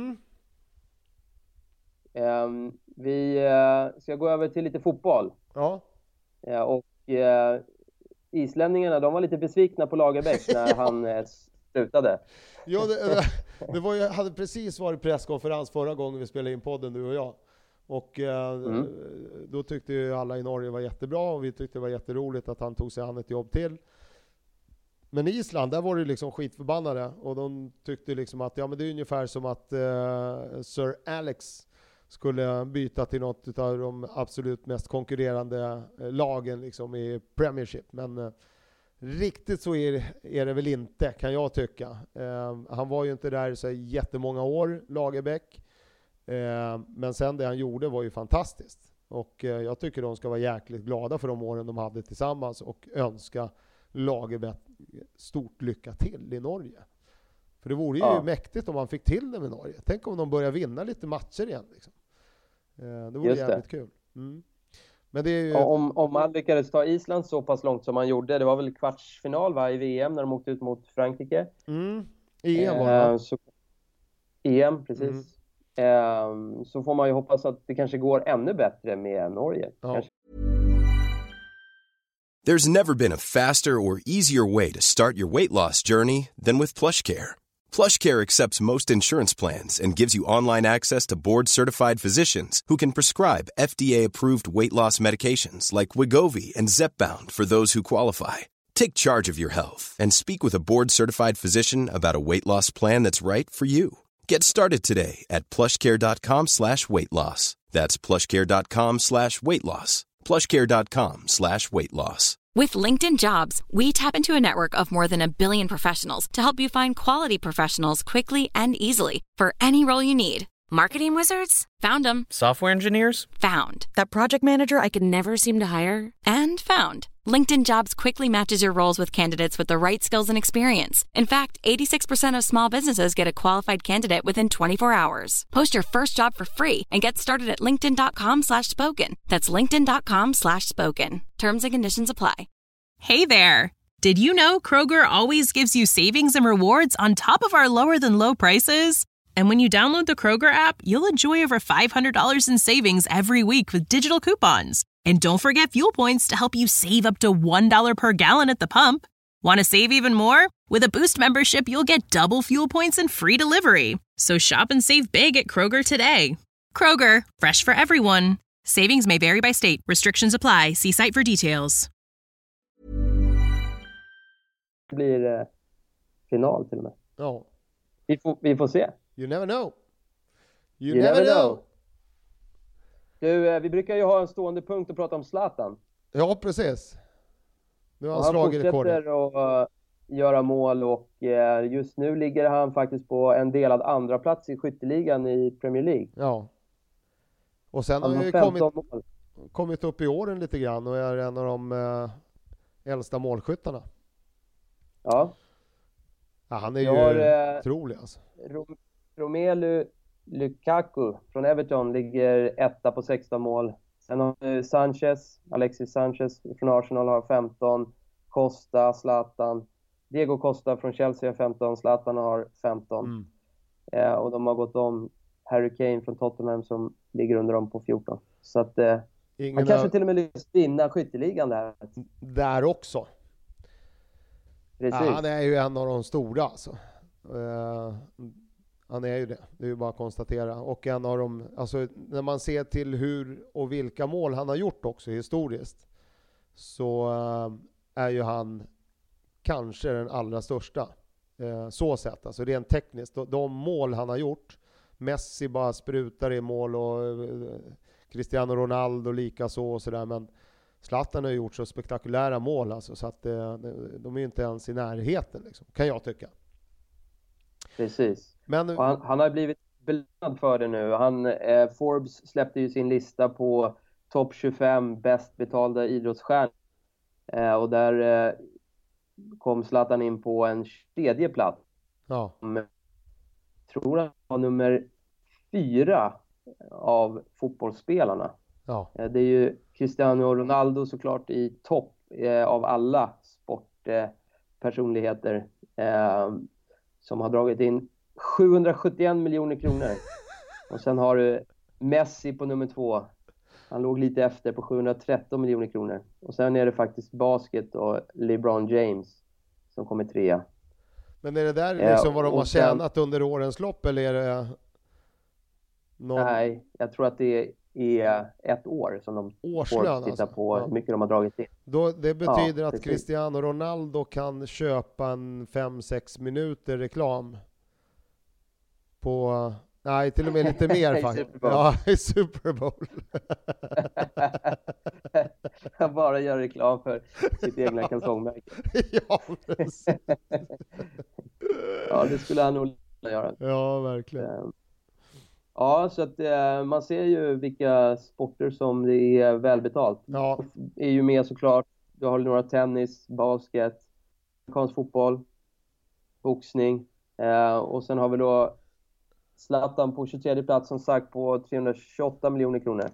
Vi ska gå över till lite fotboll. Ja. Och islänningarna, de var lite besvikna på Lagerbäck när han slutade. Ja, det hade precis varit presskonferens förra gången vi spelade in podden, du och jag. Och då tyckte ju alla i Norge var jättebra och vi tyckte det var jätteroligt att han tog sig an ett jobb till. Men i Island, där var det liksom skitförbannade och de tyckte liksom att ja, men det är ungefär som att Sir Alex skulle byta till något av de absolut mest konkurrerande lagen liksom i Premiership. Men riktigt så är det väl inte, kan jag tycka. Han var ju inte där så jättemånga år, Lagerbäck. Men sen det han gjorde var ju fantastiskt. Och jag tycker de ska vara jäkligt glada för de åren de hade tillsammans och önska Lagerbäck stort lycka till i Norge. För det vore ju mäktigt om man fick till det med Norge. Tänk om de börjar vinna lite matcher igen. Liksom. Det vore jävligt kul. Mm. Men det är ju... om man lyckades ta Island så pass långt som man gjorde, det var väl kvartsfinal i VM när de åkte ut mot Frankrike. EM var det. EM, precis. Så får man ju hoppas att det kanske går ännu bättre med Norge. Ja. There's never been a faster or easier way to start your weight loss journey than with PlushCare. PlushCare accepts most insurance plans and gives you online access to board-certified physicians who can prescribe FDA-approved weight loss medications like Wegovy and Zepbound for those who qualify. Take charge of your health and speak with a board-certified physician about a weight loss plan that's right for you. Get started today at plushcare.com/weightloss. That's plushcare.com/weightloss. plushcare.com/weightloss. With LinkedIn Jobs, we tap into a network of more than 1 billion professionals to help you find quality professionals quickly and easily for any role you need. Marketing wizards? Found them. Software engineers? Found. That project manager I could never seem to hire? And found. LinkedIn Jobs quickly matches your roles with candidates with the right skills and experience. In fact, 86% of small businesses get a qualified candidate within 24 hours. Post your first job for free and get started at linkedin.com/spoken. That's linkedin.com/spoken. Terms and conditions apply. Hey there! Did you know Kroger always gives you savings and rewards on top of our lower-than-low prices? And when you download the Kroger app, you'll enjoy over $500 in savings every week with digital coupons. And don't forget fuel points to help you save up to $1 per gallon at the pump. Want to save even more? With a Boost membership, you'll get double fuel points and free delivery. So shop and save big at Kroger today. Kroger, fresh for everyone. Savings may vary by state. Restrictions apply. See site for details. Det blir final till och med. Ja. Vi får se. You never know. You never know. Du, vi brukar ju ha en stående punkt att prata om Zlatan. Ja, precis. Nu har han slagit rekordet. Han fortsätter att göra mål och just nu ligger han faktiskt på en delad andra plats i skytteligan i Premier League. Ja. Och sen han har ju kommit upp i åren lite grann och är en av de äldsta målskyttarna. Ja. Ja, han är ju otrolig alltså. Romelu Lukaku från Everton ligger etta på 16 mål. Sen har Alexis Sanchez från Arsenal har 15. Costa, Zlatan. Diego Costa från Chelsea har 15. Zlatan har 15. Och de har gått om Harry Kane från Tottenham som ligger under dem på 14. Så att han kanske till och med lyckas vinna skytteligan där också. Precis. Ja, han är ju en av de stora alltså. Han är ju det. Det är ju bara att konstatera. Och en av dem, alltså när man ser till hur och vilka mål han har gjort också historiskt, så är ju han kanske den allra största. Så sett, alltså rent tekniskt. De mål han har gjort, Messi bara sprutar i mål och Cristiano Ronaldo lika så och sådär, men Zlatan har gjort så spektakulära mål alltså, så att de är ju inte ens i närheten liksom, kan jag tycka. Precis. Men han har blivit belönad för det nu. Forbes släppte ju sin lista på topp 25 bäst betalda idrottsstjärnor. Och där kom Zlatan in på en tredje plats. Ja. Tror han var nummer 4 av fotbollsspelarna. Ja. Det är ju Cristiano Ronaldo såklart i topp av alla sportpersonligheter som har dragit in 771 miljoner kronor. Och sen har du Messi på nummer 2. Han låg lite efter på 713 miljoner kronor. Och sen är det faktiskt basket och LeBron James som kommer 3. Men är det där liksom vad de har tjänat under årens lopp, eller är det Nej, jag tror att det är ett år som de får titta på hur mycket de har dragit in. Det betyder att Cristiano Ronaldo kan köpa en 5-6 minuter reklam på, nej, till och med lite mer faktiskt. Ja, i Super Bowl. Han bara gör reklam för sitt egna kalsongmärke. Ja, precis. Ja, det skulle han nog göra. Ja, verkligen. Ja, så att man ser ju vilka sporter som det är välbetalt. Ja. Det är ju med såklart. Du har några tennis, basket, amerikansk fotboll, boxning. Och sen har vi då Zlatan på 23 plats som sagt på 328 miljoner kronor.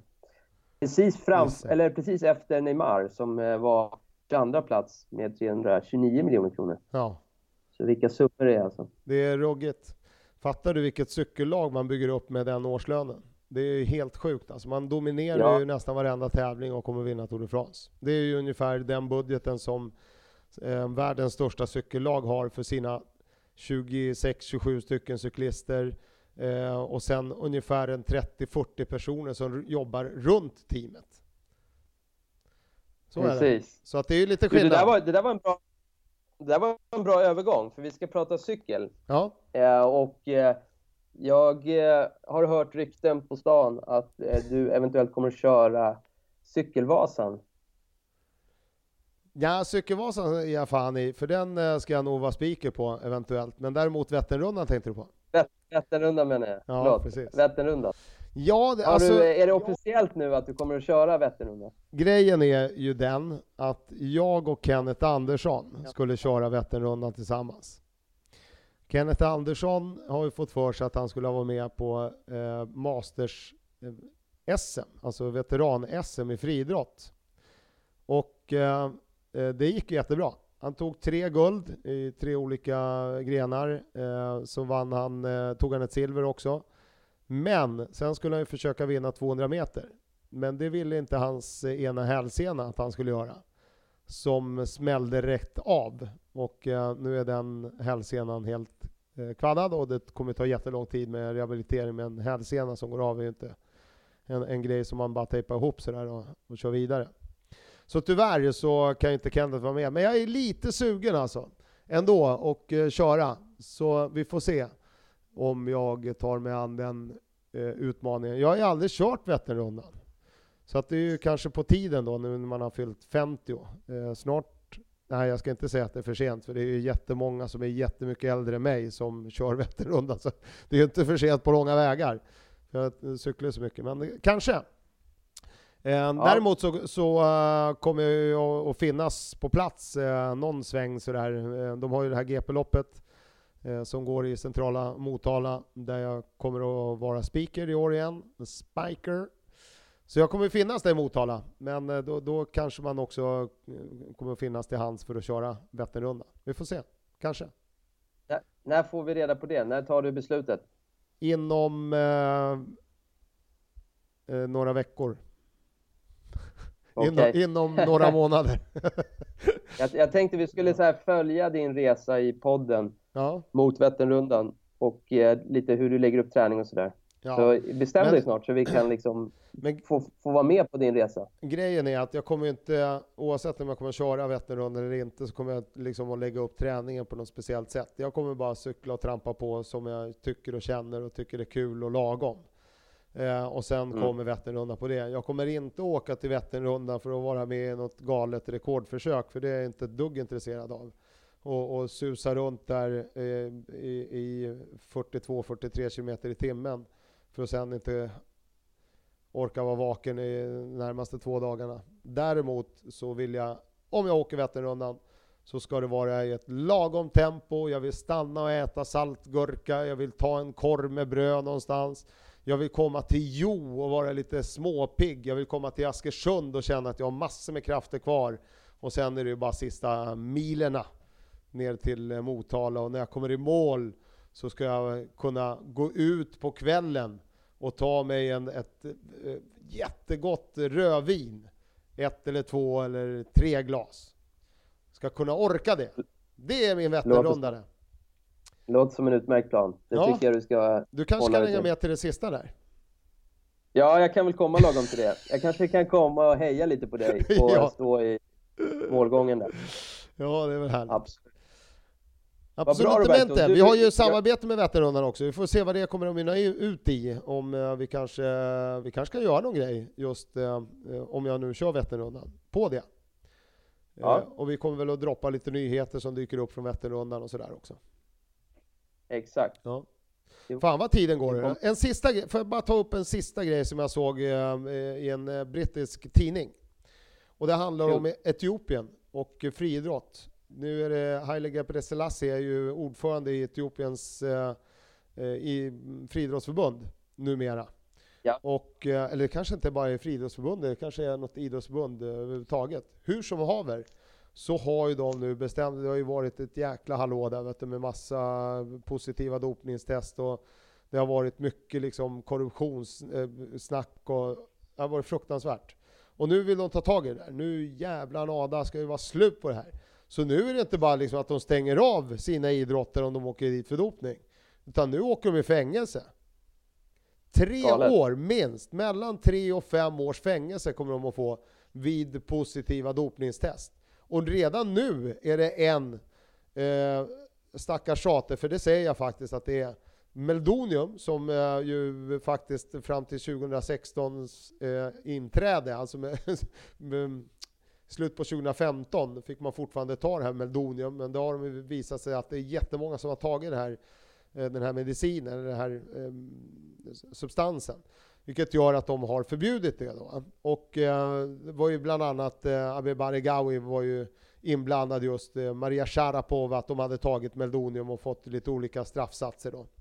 Precis efter Neymar som var på andra plats med 329 miljoner kronor. Ja. Så vilka summor det är alltså. Det är ruggigt. Fattar du vilket cykellag man bygger upp med den årslönen? Det är ju helt sjukt. Alltså man dominerar ju nästan varenda tävling och kommer vinna Tour de France. Det är ju ungefär den budgeten som världens största cykellag har för sina 26-27 stycken cyklister. Och sen ungefär en 30-40 personer som jobbar runt teamet. Så precis. Är det. Så att det är ju lite skillnad. Det där var en bra övergång, för vi ska prata cykel. Ja. Och jag har hört rykten på stan att du eventuellt kommer att köra Cykelvasan. Ja, Cykelvasan är jag fan i, för den ska jag nog vara speaker på eventuellt. Men däremot Vätternrundan tänkte du på? Vätternrundan menar jag. Ja, precis. Vätternrundan. Ja, är det officiellt nu att du kommer att köra Vätternrundan? Grejen är ju den att jag och Kenneth Andersson skulle köra Vätternrundan tillsammans. Kenneth Andersson har ju fått för sig att han skulle vara med på Masters SM, alltså veteran-SM i friidrott. Och det gick jättebra. Han tog 3 guld i 3 olika grenar. Så tog han ett silver också. Men sen skulle han ju försöka vinna 200 meter. Men det ville inte hans ena hälsena att han skulle göra. Som smällde rätt av. Och nu är den hälsenan helt kvaddad. Och det kommer ta jättelång tid med rehabilitering. Men en hälsena som går av är ju inte en grej som man bara tejpar ihop sådär och kör vidare. Så tyvärr så kan inte Kenneth vara med. Men jag är lite sugen alltså ändå och köra. Så vi får se om jag tar mig an den utmaningen. Jag har ju aldrig kört Vätternrundan. Så att det är ju kanske på tiden då nu när man har fyllt 50. Snart, nej jag ska inte säga att det är för sent. För det är ju jättemånga som är jättemycket äldre än mig som kör Vätternrundan. Så det är ju inte för sent på långa vägar. Jag cyklar så mycket, men kanske. Däremot så kommer jag att finnas på plats någon sväng sådär. De har ju det här GP-loppet som går i centrala Motala där jag kommer att vara speaker i år igen. Spiker. Så jag kommer finnas där i Motala. Men då kanske man också kommer att finnas till hands för att köra Vätternrundan. Vi får se. Kanske. När får vi reda på det? När tar du beslutet? Inom några veckor. Okay. Inom några månader. jag tänkte vi skulle så här följa din resa i podden mot Vätternrundan och lite hur du lägger upp träning och sådär. Ja. Så bestäm dig snart så vi kan liksom få vara med på din resa. Grejen är att jag kommer inte, oavsett om jag kommer köra Vätternrundan eller inte, så kommer jag liksom att lägga upp träningen på något speciellt sätt. Jag kommer bara cykla och trampa på som jag tycker och känner och tycker är kul och lagom. Och sen kommer Vätternrundan på det. Jag kommer inte åka till Vätternrundan för att vara med i något galet rekordförsök, för det är jag inte ett dugg intresserad av. Och susa runt där i 42-43 km i timmen för att sen inte orka vara vaken i närmaste 2 dagarna. Däremot så vill jag, om jag åker Vätternrundan, så ska det vara i ett lagom tempo. Jag vill stanna och äta saltgurka. Jag vill ta en korv med bröd någonstans. Jag vill komma till Jo och vara lite småpigg. Jag vill komma till Askersund och känna att jag har massor med krafter kvar. Och sen är det ju bara sista milerna ner till Motala. Och när jag kommer i mål så ska jag kunna gå ut på kvällen och ta mig ett jättegott rödvin. 1 eller 2 eller 3 glas. Ska kunna orka det. Det är min Vätternrunda. Låter som en utmärkt plan. Det tycker jag du ska. Du kanske kan hänga med till det sista där. Ja, jag kan väl komma lagom till det. Jag kanske kan komma och heja lite på dig och stå i målgången där. Ja, det är väl härligt. Absolut inte. Vi har ju samarbete med Vätternrundan också. Vi får se vad det kommer att mynna ut i. Om vi kanske kan göra någon grej just om jag nu kör Vätternrundan på det. Ja. Och vi kommer väl att droppa lite nyheter som dyker upp från Vätternrundan och sådär också. Exakt. Ja. Fan vad tiden går. En sista grej, får jag bara ta upp en sista grej som jag såg i en brittisk tidning. Och det handlar om Etiopien och friidrott. Nu är det Haile Gebrselassie är ju ordförande i Etiopiens i friidrottsförbund numera. Ja. Och, eller kanske inte bara i friidrottsförbund, det kanske är något idrottsförbund överhuvudtaget. Hur som haver så har ju de nu bestämt, det har ju varit ett jäkla hallå där vet du, med massa positiva dopningstest och det har varit mycket liksom korruptionssnack och det har varit fruktansvärt. Och nu vill de ta tag i det där. Nu jävlar nada ska ju vara slut på det här. Så nu är det inte bara liksom att de stänger av sina idrotter om de åker dit för dopning. Utan nu åker de i fängelse. 3 år minst, mellan 3 och 5 års fängelse kommer de att få vid positiva dopningstest. Och redan nu är det en stackars tjate, för det säger jag faktiskt att det är Meldonium som ju faktiskt fram till 2016 inträde, alltså med slut på 2015 fick man fortfarande ta det här Meldonium, men då har de visat sig att det är jättemånga som har tagit den här medicinen, den här substansen. Vilket gör att de har förbjudit det då. Och det var ju bland annat Abir Barigawi var ju inblandad just Maria Sharapova, att de hade tagit meldonium och fått lite olika straffsatser då.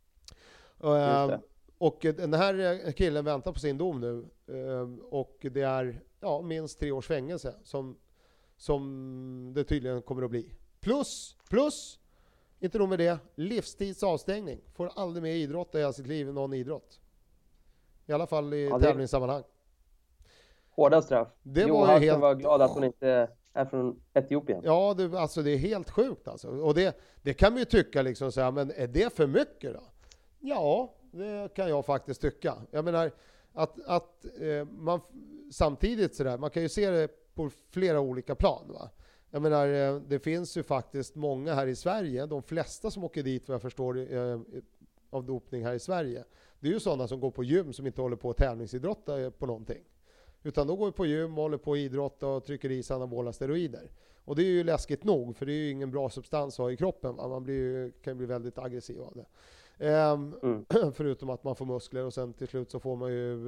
Och den här killen väntar på sin dom nu och det är minst 3 års fängelse som det tydligen kommer att bli. Plus inte nog med det, livstidsavstängning. Får aldrig mer idrotta i hela sitt liv, någon idrott. I alla fall i tävlingssammanhang. Hårda straff. Det var glad att hon inte är från Etiopien. Ja, det är helt sjukt alltså. Och det kan man ju tycka liksom så här, men är det för mycket då? Ja, det kan jag faktiskt tycka. Jag menar att man samtidigt så där, man kan ju se det på flera olika plan, va. Jag menar, det finns ju faktiskt många här i Sverige, de flesta som åker dit vad jag förstår av dopning här i Sverige, det är ju sådana som går på gym som inte håller på att tävlingsidrotta på någonting. Utan de går på gym och håller på att idrotta och trycker i sig anabola steroider. Och det är ju läskigt nog, för det är ju ingen bra substans att ha i kroppen. Va? Man kan ju bli väldigt aggressiv av det. Förutom att man får muskler och sen till slut så får man ju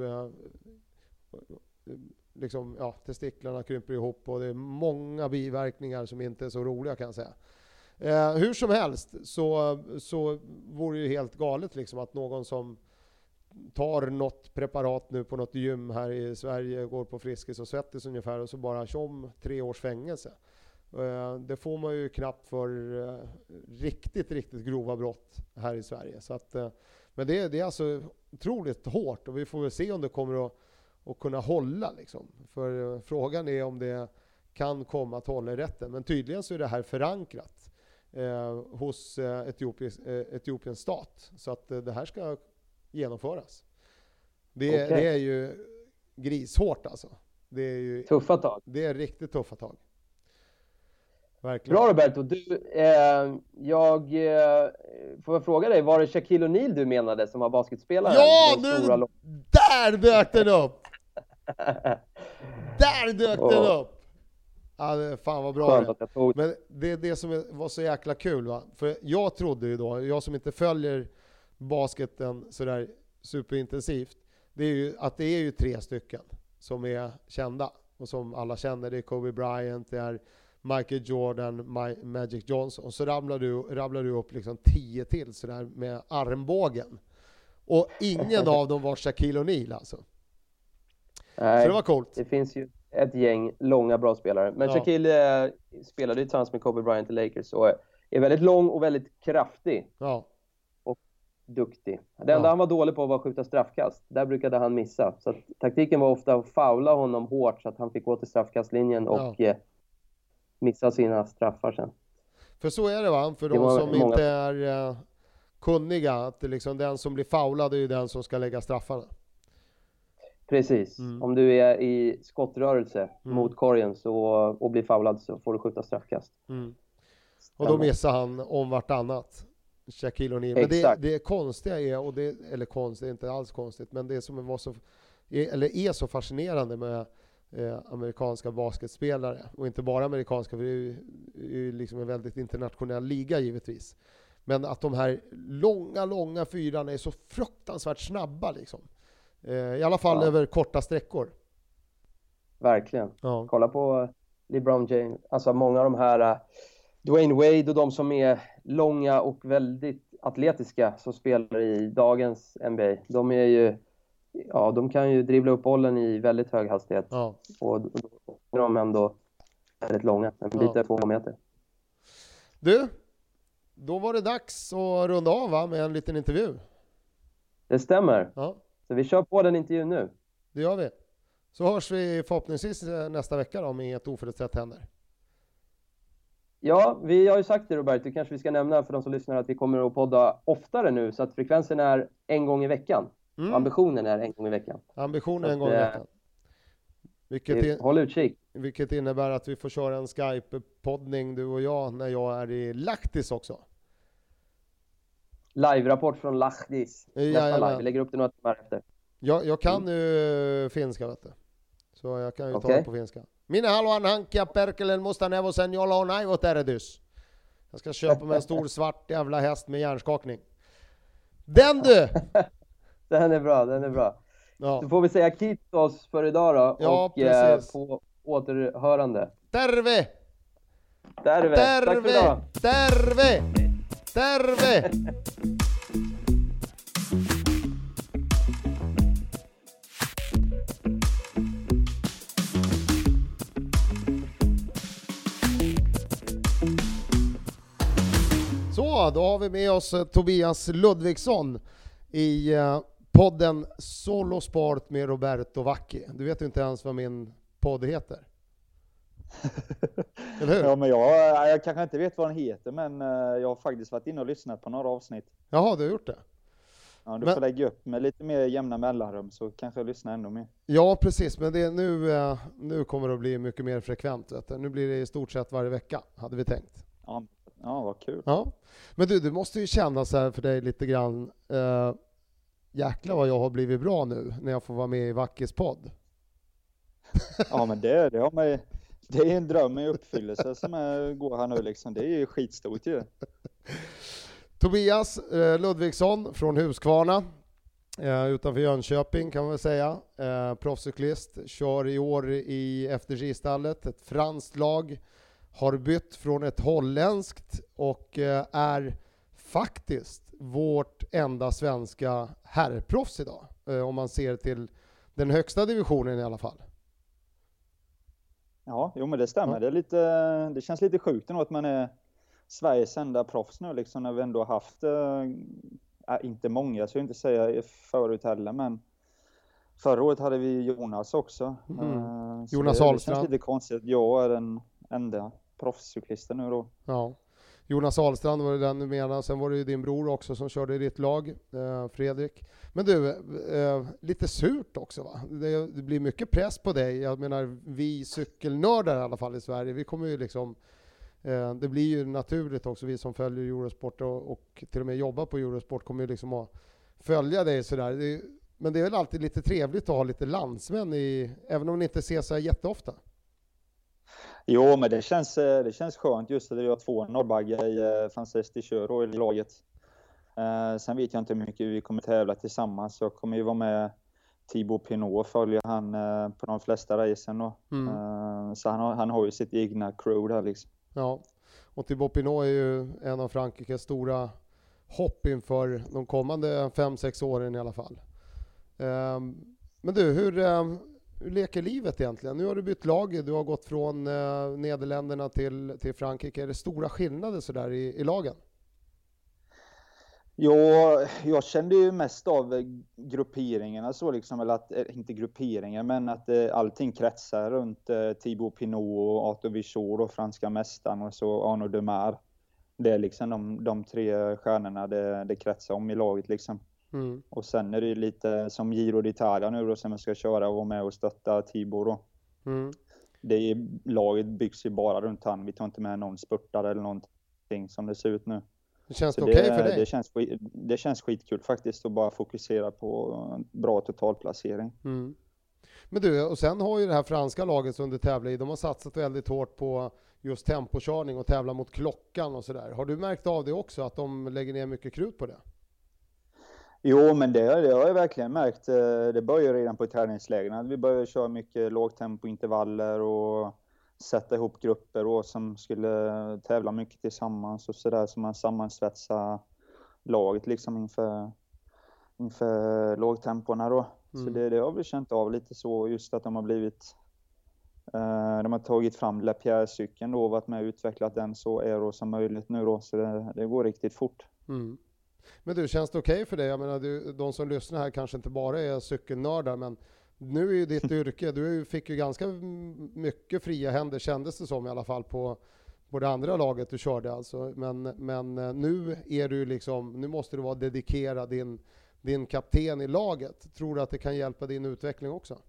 testiklarna krymper ihop och det är många biverkningar som inte är så roliga, kan jag säga. Hur som helst så vore det ju helt galet liksom att någon som tar något preparat nu på något gym här i Sverige, går på Friskis och Svettis ungefär, och så bara som 3 års fängelse. Det får man ju knappt för riktigt grova brott här i Sverige. Så att, men det är alltså otroligt hårt, och vi får väl se om det kommer att kunna hålla liksom. För frågan är om det kan komma att hålla i rätten. Men tydligen så är det här förankrat hos Etiopiens stat. Så att det här ska genomföras. Det är ju grishårt alltså. Det är ju tuffa tag. Det är riktigt tuffa tag. Verkligen. Bra Roberto, jag får fråga dig, var det Shaquille O'Neal du menade som var basketspelare? Ja, där dök den upp! Där dök den upp! Ja, fan vad bra det. Men det är det som var så jäkla kul, va? För jag trodde ju då, jag som inte följer basketen sådär superintensivt, det är ju att det är ju 3 stycken som är kända och som alla känner. Det är Kobe Bryant, det är Michael Jordan, Magic Johnson, och så rabblar du upp liksom 10 till sådär med armbågen. Och ingen av dem var Shaquille O'Neal alltså. Nej, så det var coolt. Det finns ju ett gäng långa bra spelare. Men Shaquille spelade tillsammans med Kobe Bryant i Lakers och är väldigt lång och väldigt kraftig. Ja. Och duktig. Det enda han var dålig på var att skjuta straffkast. Där brukade han missa. Så att taktiken var ofta att foula honom hårt så att han fick gå till straffkastlinjen och missa sina straffar sen. För så är det, va? För de som inte är kunniga, att det liksom den som blir foulad är ju den som ska lägga straffarna. Precis. Om du är i skottrörelse mot korgen och blir foulad så får du skjuta straffkast. Och då missar han om vartannat. Shaquille O'Neal. Men det konstiga är, och eller konstigt, inte alls konstigt, men det som är så fascinerande med amerikanska basketspelare, och inte bara amerikanska, för det är ju liksom en väldigt internationell liga givetvis, men att de här långa fyrarna är så fruktansvärt snabba liksom. I alla fall över korta sträckor. Verkligen. Kolla på LeBron James, alltså många av de här Dwayne Wade och de som är långa och väldigt atletiska som spelar i dagens NBA, de är ju de kan ju dribbla upp bollen i väldigt hög hastighet. Och då är de ändå väldigt långa, en bit över 2 meter. Du, då var det dags att runda av, va, med en liten intervju. Det stämmer. Så vi kör på den intervjun nu. Det gör vi. Så hörs vi förhoppningsvis nästa vecka då, med ett oförutsett händer. Ja, vi har ju sagt det, Robert. Det kanske vi ska nämna för de som lyssnar att vi kommer att podda oftare nu, så att frekvensen är 1 gång i veckan. Ambitionen är 1 gång i veckan. Ambitionen är 1 gång i veckan. Håll utkik. Vilket innebär att vi får köra en Skype-poddning, du och jag, när jag är i Lahtis också. Live-rapport från Lahtis. Nästa live. Vi lägger upp det några timmar efter. Jag kan ju finska, vet du. Så jag kan ju ta det på finska. Minä haluan hankkia perkelen mustan hevosen, jolla on aivot erehdys. Jag ska köpa med en stor svart jävla häst med hjärnskakning. Den du! Den är bra. Ja. Så får vi säga kittos för idag då. Ja, och precis. på återhörande. Terve! Terve! Tack för idag! Terve! Terve! Så, då har vi med oss Tobias Ludvigsson i podden Solo Sport med Roberto Vacchi. Du vet ju inte ens vad min podd heter. Eller hur? Ja, men jag kanske inte vet vad den heter, men jag har faktiskt varit inne och lyssnat på några avsnitt. Jaha, du har gjort det? Ja, du får lägga upp med lite mer jämna mellanrum så kanske jag lyssnar ännu mer. Ja, precis. Men det, nu kommer det att bli mycket mer frekvent. Vet du. Nu blir det i stort sett varje vecka, hade vi tänkt. Ja, vad kul. Ja. Men du måste ju känna så här för dig lite grann. Jäklar vad jag har blivit bra nu när jag får vara med i Vackis podd. Ja, men det är en dröm i uppfyllelse som går här nu liksom. Det är ju skitstort ju. Tobias Ludvigsson från Huskvarna utanför Jönköping kan man väl säga. Proffscyklist, kör i år i FDJ-stallet, ett franskt lag. Har bytt från ett holländskt och är faktiskt vårt enda svenska herrproffs idag. Om man ser till den högsta divisionen i alla fall. Ja, jo men det stämmer. Ja. Det känns lite sjukt att man är Sveriges enda proffs nu liksom, när vi ändå har haft, inte många så jag inte säga förut heller, men förra året hade vi Jonas också. Jonas Ahlstrand. Det känns lite konstigt att jag är den enda proffscyklisten nu då. Ja. Jonas Ahlstrand var det den du menar. Sen var det ju din bror också som körde i ditt lag, Fredrik. Men du, lite surt också va? Det blir mycket press på dig. Jag menar, vi cykelnördar i alla fall i Sverige, vi kommer ju liksom, det blir ju naturligt också, vi som följer Eurosport och till och med jobbar på Eurosport kommer ju liksom att följa dig sådär. Men det är väl alltid lite trevligt att ha lite landsmän även om ni inte ses så här jätteofta. Jo, men det känns skönt just att vi har 2 norrbaggar i Francesco Chiro i laget. Sen vet jag inte hur mycket vi kommer tävla tillsammans. Jag kommer ju vara med Thibaut Pinot och följa han på de flesta racen då. Så han har ju sitt egna crew där liksom. Ja, och Thibaut Pinot är ju en av Frankrikes stora hopp inför de kommande 5-6 åren i alla fall. Men du, hur leker livet egentligen? Nu har du bytt lag, du har gått från Nederländerna till Frankrike. Är det stora skillnader så där i lagen? Ja, jag kände ju mest av grupperingarna så liksom, eller att, inte grupperingar, men att allting kretsar runt Thibaut Pinot och Arthur Vichot och franska mästaren och så Arnaud Demar. Det är liksom de 3 stjärnorna det kretsar om i laget liksom. Och sen är det ju lite som Giro d'Italia nu då, som jag ska köra och vara med och stötta Thibaut då. Laget byggs ju bara runt han. Vi tar inte med någon spurtare eller någonting som det ser ut nu. Det känns okej för dig? Det känns skitkul faktiskt att bara fokusera på bra totalplacering. Men du, och sen har ju det här franska laget som du tävlar i, de har satsat väldigt hårt på just tempokörning och tävla mot klockan och sådär. Har du märkt av det också, att de lägger ner mycket krut på det? Jo, men det har jag verkligen märkt. Det börjar redan på träningslägren. Vi börjar köra mycket lågtempointervaller och sätta ihop grupper då, som skulle tävla mycket tillsammans och sådär, så man sammansvetsar laget liksom inför lågtemporna då. Så det har vi känt av lite så, just att de har tagit fram Lapierre-cykeln då och varit med och utvecklat den så aero som möjligt nu då, så det går riktigt fort. Men du, känns det okej för dig? Jag menar, de som lyssnar här kanske inte bara är cykelnördar, men nu är ju ditt yrke, du fick ju ganska mycket fria händer, kändes det som i alla fall på det andra laget du körde alltså. Men nu är du liksom, nu måste du vara dedikerad din kapten i laget. Tror du att det kan hjälpa din utveckling också?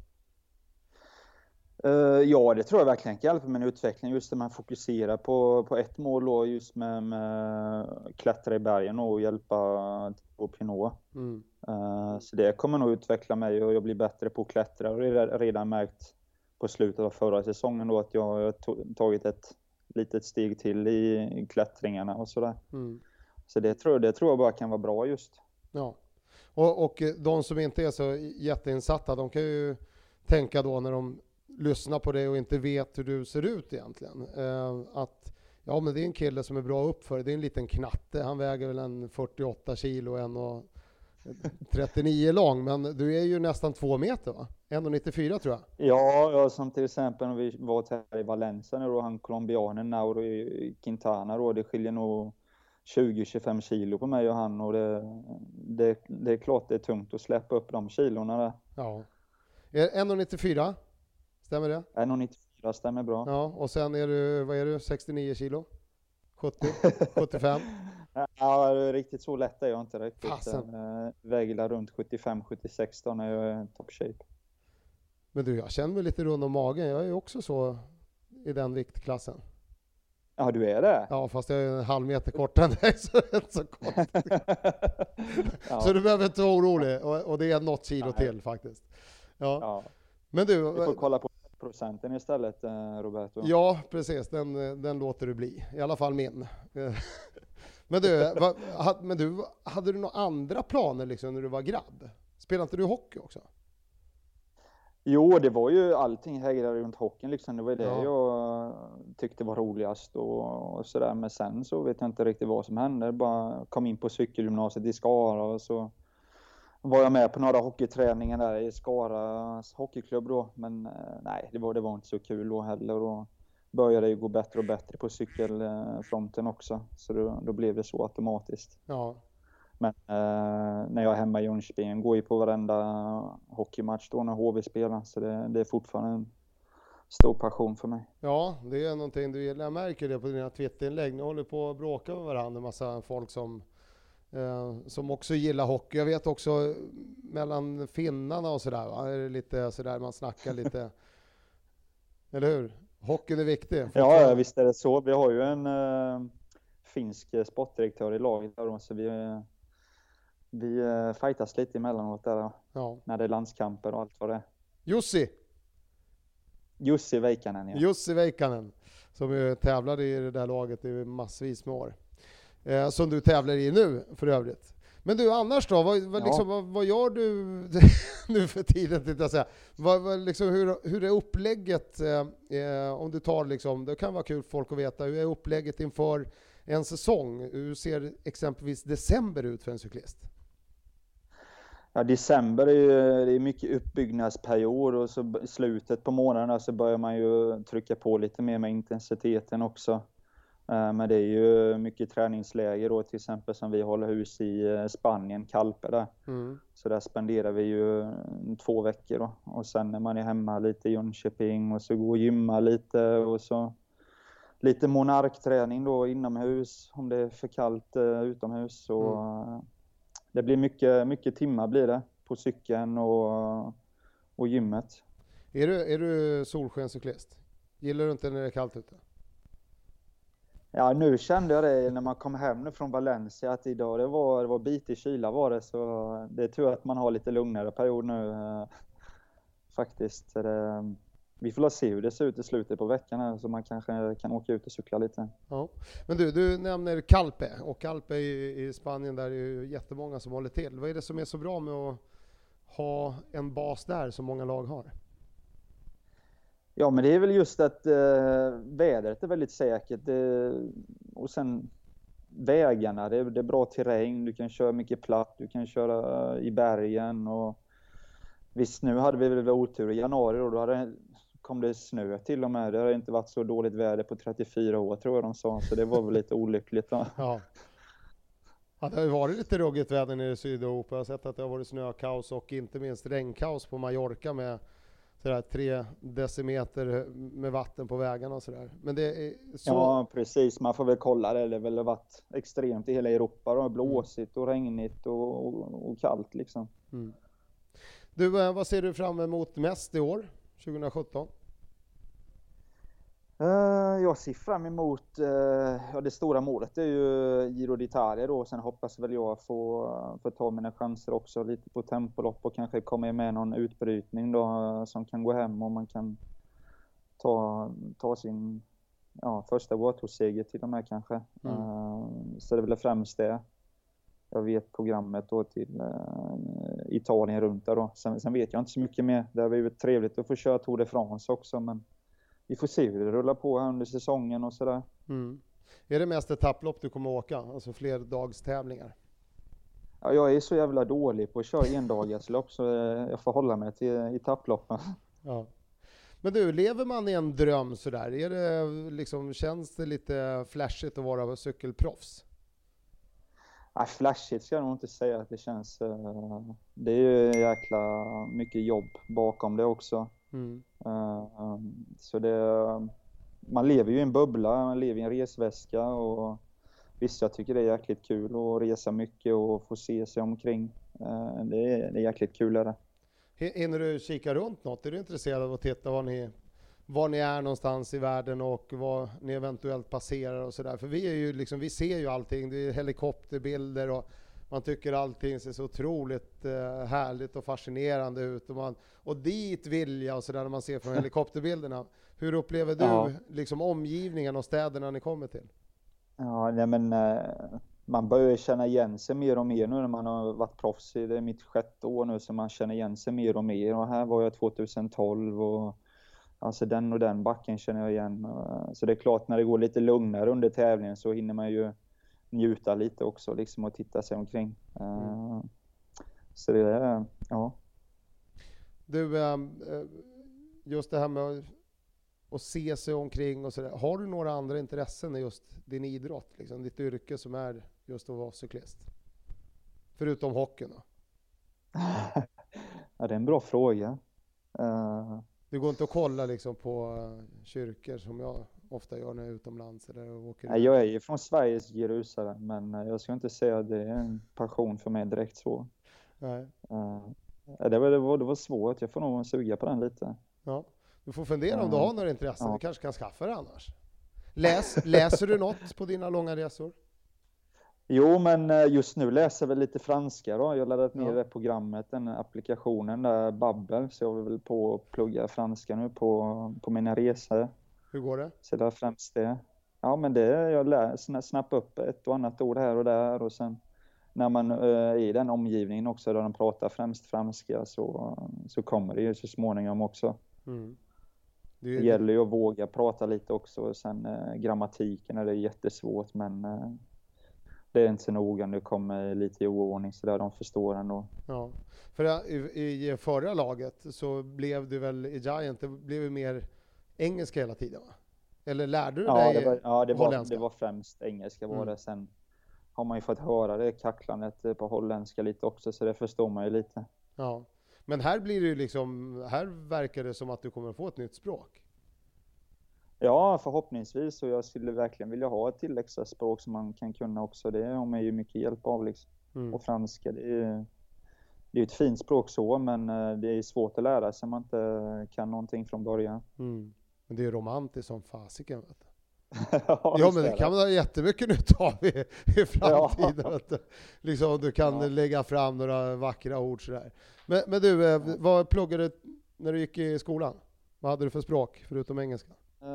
Ja, det tror jag verkligen kan hjälpa med en utveckling, just när man fokuserar på ett mål då, just med klättra i bergen och hjälpa på Pinot. Så det kommer nog utveckla mig och jag blir bättre på att klättra. Och det har redan märkt på slutet av förra säsongen då att jag har tagit ett litet steg till i klättringarna och sådär. Så det tror jag bara kan vara bra just. Ja. Och de som inte är så jätteinsatta, de kan ju tänka då när de lyssnar på det och inte vet hur du ser ut egentligen. Att ja, men det är en kille som är bra uppför. Det är en liten knatte. Han väger väl en 48 kilo och 39 lång. Men du är ju nästan 2 meter, va? 1,94 tror jag. Ja, som till exempel när vi var här i Valencia nu då, han colombianen Nauro Quintana då, det skiljer nog 20-25 kilo på mig och han, och det är klart det är tungt att släppa upp de kilorna där. Ja. 1,94? Stämmer det? 1,94 stämmer bra. Ja, och sen är du, vad är du, 69 kilo? 70? 75? Ja, riktigt så lätt är jag inte riktigt. Väger runt 75-76 då när jag är top shape. Men du, jag känner mig lite rund om magen. Jag är ju också så i den viktklassen. Ja, du är det? Ja, fast jag är en halv meter kortare än dig, så det är inte så kort. Ja. Så du behöver inte vara orolig. Och det är något kilo till faktiskt. Ja. Men du får kolla på procenten istället, Roberto. Ja, precis. Den låter du bli. I alla fall min. Men du, hade du några andra planer liksom när du var grabb? Spelade inte du hockey också? Jo, det var ju allting hägrade runt hockeyn liksom. Det var det jag tyckte var roligast och sådär. Men sen så vet jag inte riktigt vad som hände. Jag bara kom in på cykelgymnasiet i Skara och så var jag med på några hockeyträningar där i Skaras hockeyklubb då. Men nej, det var inte så kul då heller. Och då började det ju gå bättre och bättre på cykelfronten också. Så då blev det så automatiskt. Ja. Men när jag är hemma i Jönköping går ju på varenda hockeymatch då när HV spelar. Så det är fortfarande en stor passion för mig. Ja, det är någonting du gillar. Jag märker det på dina Twitterinlägg. Ni håller på att bråka med varandra. En massa folk som också gillar hockey. Jag vet också mellan finnarna och sådär, va? Är det lite sådär man snackar lite. Eller hur? Hockeyn är viktig. Ja, visst är det så. Vi har ju en finsk sportdirektör i laget så vi fightas lite emellanåt där när det är landskamper och allt vad det är. Jussi Veikkanen, ja. Jussi Veikkanen, som ju tävlade i det där laget i massvis med år. Som du tävlar i nu för övrigt. Men du, annars då? Vad gör du nu för tiden, tänkte jag säga? Hur är upplägget? Om du tar liksom, det kan vara kul för folk att veta. Hur är upplägget inför en säsong? Hur ser exempelvis december ut för en cyklist? Ja, december är ju mycket uppbyggnadsperiod och så i slutet på månaderna så börjar man ju trycka på lite mer med intensiteten också. Men det är ju mycket träningsläger då, till exempel som vi håller hus i Spanien, Calpe där. Så där spenderar vi ju 2 veckor då. Och sen när man är hemma lite i Jönköping och så går och gymma lite och så lite monarkträning då inomhus om det är för kallt utomhus. Och det blir mycket timmar blir det på cykeln och gymmet. Är du solskenscyklist? Gillar du inte när det är kallt ute? Ja, nu kände jag det när man kom hem nu från Valencia att idag det var bitig kyla var det, så det är tur att man har lite lugnare period nu faktiskt. Vi får se hur det ser ut i slutet på veckan här, så man kanske kan åka ut och cykla lite. Ja. Men du nämner Calpe, och Calpe i Spanien, där är ju jättemånga som håller till. Vad är det som är så bra med att ha en bas där som många lag har? Ja, men det är väl just att vädret är väldigt säkert och sen vägarna, det är bra terräng, du kan köra mycket platt, du kan köra i bergen och visst, nu hade vi väl otur i januari då kom det snö till och med. Det har inte varit så dåligt väder på 34 år tror jag de sa, så det var väl lite olyckligt då. Ja. Ja, det har ju varit lite ruggigt väder nere i Sydeuropa. Jag har sett att det har varit snökaos och inte minst regnkaos på Mallorca med sådär 3 decimeter med vatten på vägarna och sådär. Men det är så... Ja, precis. Man får väl kolla det. Det har väl varit extremt i hela Europa. Det har blåsigt och regnigt och kallt liksom. Mm. Du, vad ser du fram emot mest i år, 2017? Jag ser fram emot det stora målet är ju Giro d'Italia då. Sen hoppas väl jag få ta mina chanser också lite på tempolopp och kanske komma med någon utbrytning då som kan gå hem och man kan ta sin första World Tour-seger till och med kanske. Så det är väl främst det. jag vet programmet då till Italien runt där då. Sen vet jag inte så mycket mer. Det har blivit trevligt att få köra Tour de France också, men vi får se hur det rullar på här under säsongen och sådär. Mm. Är det mest etapplopp du kommer åka? Alltså fler dagstävlingar? Ja, jag är så jävla dålig på att köra endagarslopp så jag får hålla mig till etapploppen. Ja. Men du, lever man i en dröm sådär? Är det liksom, känns det lite flashigt att vara cykelproffs? Nej, flashigt ska jag nog inte säga att det känns. Det är ju jäkla mycket jobb bakom det också. Mm. Så man lever ju i en bubbla, man lever i en resväska och visst, jag tycker det är jäkligt kul att resa mycket och få se sig omkring. Det är jäkligt kul är det. Hinner du kika runt något? Är du intresserad av att titta var ni är någonstans i världen och vad ni eventuellt passerar och sådär? För vi är ju liksom, vi ser ju allting, det är helikopterbilder och man tycker allting ser så otroligt härligt och fascinerande ut och dit vill jag och sådär när man ser från helikopterbilderna. Hur upplever du liksom omgivningen och städerna ni kommer till? Ja, nej, men man börjar känna igen sig mer och mer nu när man har varit proffs. Det är mitt 6:e år nu så man känner igen sig mer och mer. Och här var jag 2012 och alltså den och den backen känner jag igen. Så det är klart när det går lite lugnare under tävlingen så hinner man ju njuta lite också liksom och titta sig omkring. Så det är, ja. Du, just det här med att se sig omkring och sådär. Har du några andra intressen i just din idrott, liksom ditt yrke som är just att vara cyklist? Förutom hockeyn då? Ja, det är en bra fråga. Du går inte att kolla liksom på kyrkor som jag ofta gör när jag är utomlands eller åker. Nej, jag är ju från Sveriges Jerusalem, men jag ska inte säga att det är en passion för mig direkt så. Nej. Det var svårt, jag får nog suga på den lite. Ja. Du får fundera om du har några intressen. Ja. Du kanske kan skaffa det annars. Läser du något på dina långa resor? Jo, men just nu läser jag väl lite franska då. Jag har laddat ner det programmet, den applikationen där, Babbel. Så jag är väl på att plugga franska nu på mina resor. Hur går det? Så det är främst det. Ja, men jag snappar upp ett och annat ord här och där. Och sen när man är i den omgivningen också där de pratar främst franska så kommer det ju så småningom också. Mm. Det gäller ju att våga prata lite också. Och sen grammatiken är det jättesvårt, men det är inte så noga. Det kommer lite i oordning så där de förstår ändå. Ja, för i förra laget så blev du väl i Giant, det blev ju mer engelska hela tiden va? Eller lärde du dig holländska? Det var främst engelska var det. Sen har man ju fått höra det kacklandet på holländska lite också, så det förstår man ju lite. Ja. Men här blir det ju liksom, här verkar det som att du kommer att få ett nytt språk. Ja, förhoppningsvis. Och jag skulle verkligen vilja ha ett tilläggsspråk som man kan kunna också. Det har man ju mycket hjälp av liksom. Och franska, det är ju ett fint språk så, men det är svårt att lära sig om man inte kan någonting från början. Men det är ju romantiskt som fasiken, vet du. Ja, men det kan man ha jättemycket nytta av i framtiden. Ja. Liksom, du kan lägga fram några vackra ord sådär. Men du, vad pluggade du när du gick i skolan? Vad hade du för språk förutom engelska?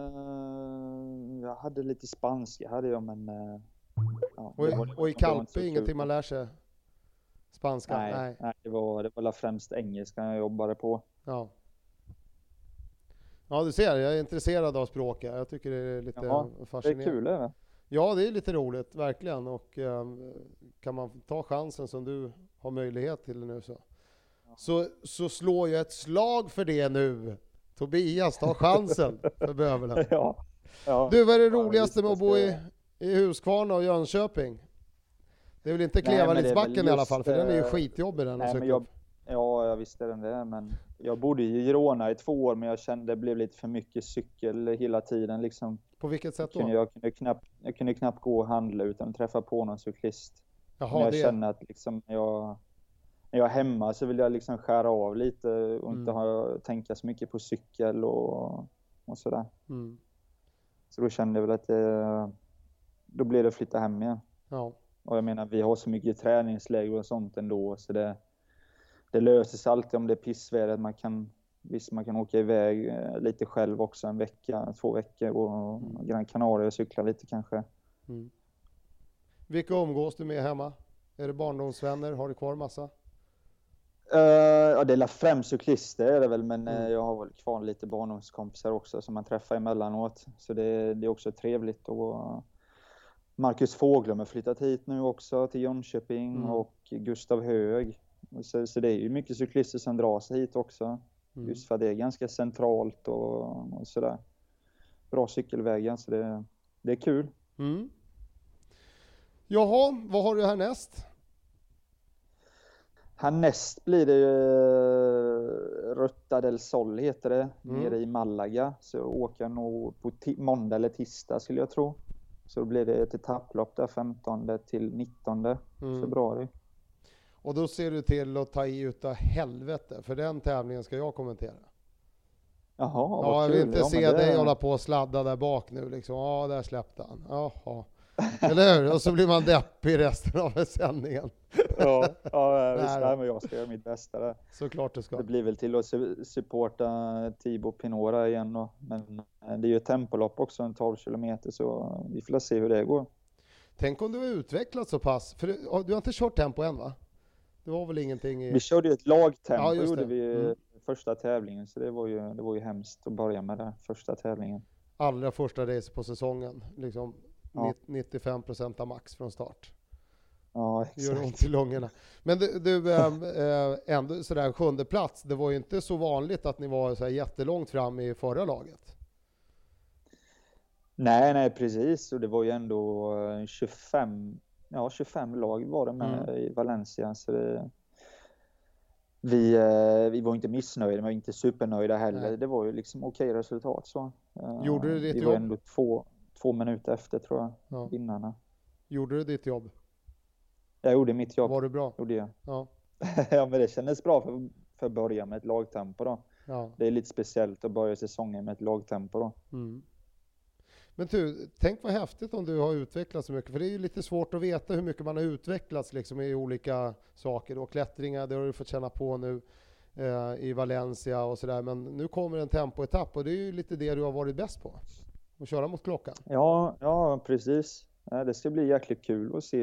Jag hade lite spanska men och i Kalpe ingenting man lär sig spanska? Nej, det var främst engelska jag jobbade på. Ja, du ser, jag är intresserad av språket. Jag tycker det är lite fascinerande. Det är kul, eller? Ja, det är lite roligt, verkligen. Och kan man ta chansen som du har möjlighet till nu så slår jag ett slag för det nu. Tobias, ta chansen för bövelen. Du, vad är det roligaste med att bo i Huskvarna och Jönköping? Det är väl inte Klevalidsbacken i alla fall, för den är ju skitjobbig den. Jag visste den det, men jag bodde i Girona i 2 år, men jag kände det blev lite för mycket cykel hela tiden liksom. På vilket sätt då? Jag kunde knappt gå och handla utan att träffa på någon cyklist. Jaha, jag känner att liksom när jag är hemma så vill jag liksom skära av lite och inte tänka så mycket på cykel och sådär. Så då kände jag väl att då blev det att flytta hem igen. Ja. Och jag menar, vi har så mycket träningsläger och sånt ändå, så det löser sig alltid om det är pissväder. Man kan åka iväg lite själv också 1 vecka, 2 veckor och Gran Canaria och cykla lite kanske. Vilka umgås du med hemma? Är det barndomsvänner? Har du kvar massa? Ja, det är främst cyklister är det väl, men jag har väl kvar lite barndomskompisar också som man träffar emellanåt. Så det är också trevligt. Och Marcus Fåglum har flyttat hit nu också till Jönköping och Gustav Hög. Så det är ju mycket cyklister som drar sig hit också. Just för att det är ganska centralt och sådär. Bra cykelvägar, så det är kul. Jaha, vad har du härnäst? Härnäst blir det Ruta del Sol heter det, nere i Malaga. Så jag åker nog på måndag eller tisdag skulle jag tro. Så då blir det ett etapplopp där 15 till 19 februari. Och då ser du till att ta i utav helvete, för den tävlingen ska jag kommentera. Jaha, jag vill inte se dig hålla på och sladda där bak nu liksom. Ja, där släppte han. Jaha. Eller hur? Och så blir man deppig resten av sändningen. Ja, men jag ska göra mitt bästa där. Såklart du ska. Det blir väl till att supporta Thibaut Pinot igen då. Men det är ju ett tempolopp också, en 12 kilometer, så vi får se hur det går. Tänk om du har utvecklats så pass. För du har inte kört tempo än, va? Det var väl ingenting i... Vi körde ju ett lagtempo, gjorde vi första tävlingen. Så det var ju hemskt att börja med den första tävlingen. Allra första race på säsongen. Liksom 95% av max från start. Ja, exakt. Gör ont i långorna. Men du ändå sådär 7:e plats. Det var ju inte så vanligt att ni var så här jättelångt fram i förra laget. Nej, precis. Och det var ju ändå 25 lag var det med i Valencia. Så vi var inte missnöjda, men inte supernöjda heller. Nej. Det var ju liksom okej resultat. Så. Gjorde du ditt jobb? Vi var ändå två minuter efter, tror jag, vinnarna. Gjorde du ditt jobb? Jag gjorde mitt jobb. Var du bra? Gjorde jag. Ja. Ja, men det kändes bra för att börja med ett lagtempo då. Ja. Det är lite speciellt att börja säsongen med ett lagtempo då. Men tänk vad häftigt om du har utvecklats så mycket. För det är ju lite svårt att veta hur mycket man har utvecklats liksom i olika saker. Och klättringar, det har du fått känna på nu i Valencia och sådär. Men nu kommer en tempoetapp och det är ju lite det du har varit bäst på. Att köra mot klockan. Ja, precis. Det ska bli jäkligt kul att se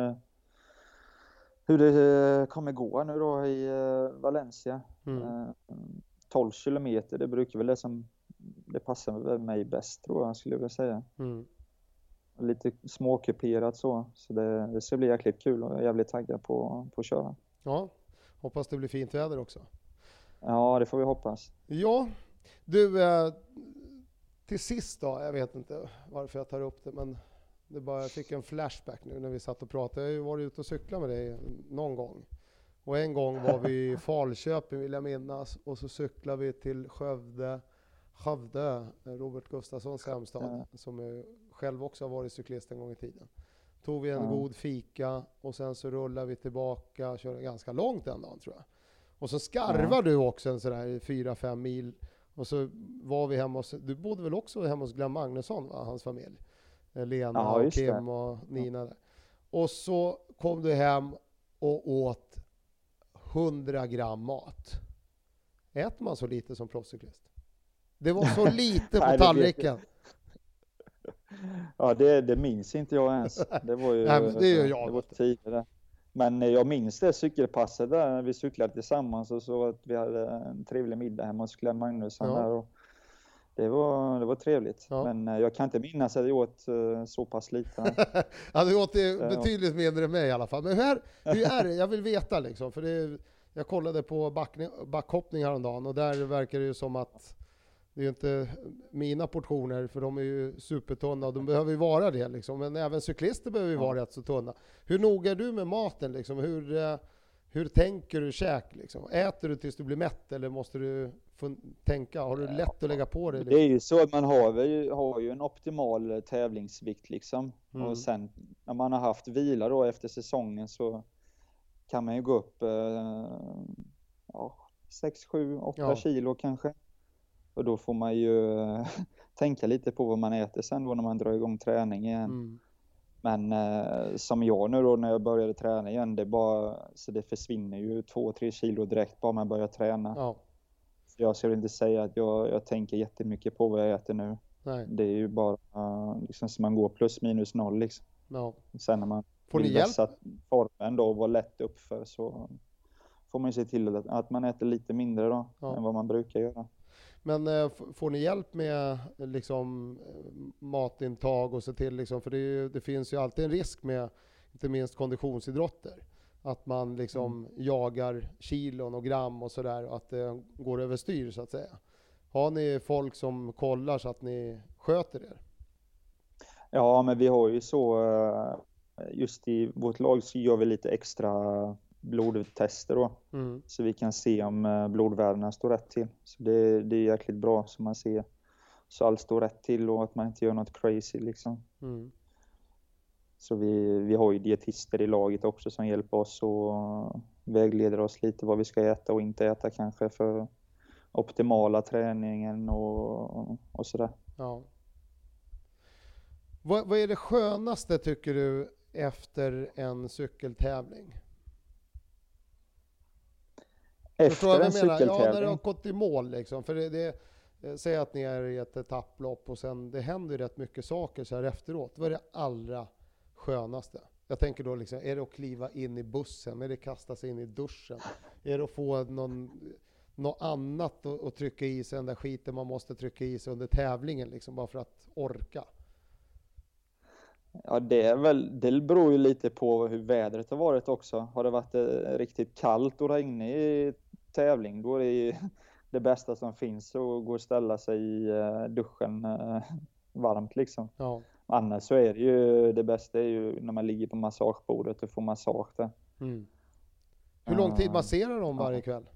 hur det kommer gå nu då i Valencia. 12 kilometer, det brukar väl det passar väl mig bäst, tror jag, skulle jag vilja säga. Lite småkuperat så det ska bli jäkligt kul och jag är jävligt taggad på att köra. Ja, hoppas det blir fint väder också. Ja, det får vi hoppas. Ja, du, till sist då, jag vet inte varför jag tar upp det, men jag fick en flashback nu när vi satt och pratade. Jag har ju varit ute och cyklat med dig någon gång. Och en gång var vi i Falköping, vill jag minnas, och så cyklade vi till Skövde, Robert Gustafssons hemstad, som själv också har varit cyklist en gång i tiden. Tog vi en god fika och sen så rullade vi tillbaka, körde ganska långt den dagen, tror jag. Och så skarvar du också en sådär 4-5 mil. Och så var vi hemma du bodde väl också hemma hos Glenn Magnusson, va? Hans familj. Lena och Kim och Nina där. Och så kom du hem och åt 100 gram mat. Äter man så lite som proffscyklist? Det var så lite på tallriken. Ja, det minns inte jag ens. Det var ju det var tidigare. Men jag minns det cykelpasset där när vi cyklade tillsammans och så att vi hade en trevlig middag hemma hos Glenn Magnusson där och det var trevligt. Ja. Men jag kan inte minnas att jag åt så pass lite. Ja, du åt betydligt mindre än mig i alla fall. Men hur är det? Jag vill veta liksom. För jag kollade på backhoppning häromdagen och där verkar det ju som att det är ju inte mina portioner, för de är ju supertunna och de behöver ju vara det liksom. Men även cyklister behöver ju vara rätt så tunna. Hur noga är du med maten liksom? Hur tänker du käk liksom? Äter du tills du blir mätt eller måste du tänka? Har du lätt att lägga på dig? Liksom? Det är ju så att man har ju en optimal tävlingsvikt liksom. Och sen när man har haft vila då efter säsongen så kan man ju gå upp 6, 7, 8 kilo kanske. Och då får man ju tänka lite på vad man äter sen då när man drar igång träning igen. Men som jag nu då när jag började träna igen, så det försvinner ju 2-3 kilo direkt bara man börjar träna. Ja. Så jag skulle inte säga att jag tänker jättemycket på vad jag äter nu. Nej. Det är ju bara liksom som man går plus minus noll liksom. Ja. Sen när man vill vässa formen då och vara lätt uppför, så får man ju se till att man äter lite mindre då än vad man brukar göra. Men får ni hjälp med liksom matintag och se till liksom, för det finns ju alltid en risk med inte minst konditionsidrotter, att man liksom jagar kilon och gram och sådär, och att det går överstyr så att säga. Har ni folk som kollar så att ni sköter er? Ja, men vi har ju så, just i vårt lag så gör vi lite extra blodtester då. Så vi kan se om blodvärdena står rätt till. Så det är jäkligt bra, så man ser så allt står rätt till och att man inte gör något crazy liksom. Så vi har ju dietister i laget också som hjälper oss och vägleder oss lite vad vi ska äta och inte äta kanske för optimala träningen och sådär. Ja. Vad är det skönaste tycker du efter en cykeltävling? Efter en cykeltävling? Ja, när du har gått i mål liksom. För det säg att ni är i ett etapplopp och sen det händer rätt mycket saker så här efteråt. Vad är det allra skönaste? Jag tänker då liksom, är det att kliva in i bussen? Är det att kasta sig in i duschen? Är det att få något annat att trycka i sig, den där skiten man måste trycka i sig under tävlingen liksom, bara för att orka? Ja, det beror ju lite på hur vädret har varit också. Har det varit riktigt kallt och regnigt i tävling, då är det ju det bästa som finns att gå och ställa sig i duschen varmt liksom. Ja. Annars så är det bästa är ju när man ligger på massagebordet och får massage där. Hur lång tid masserar de varje kväll?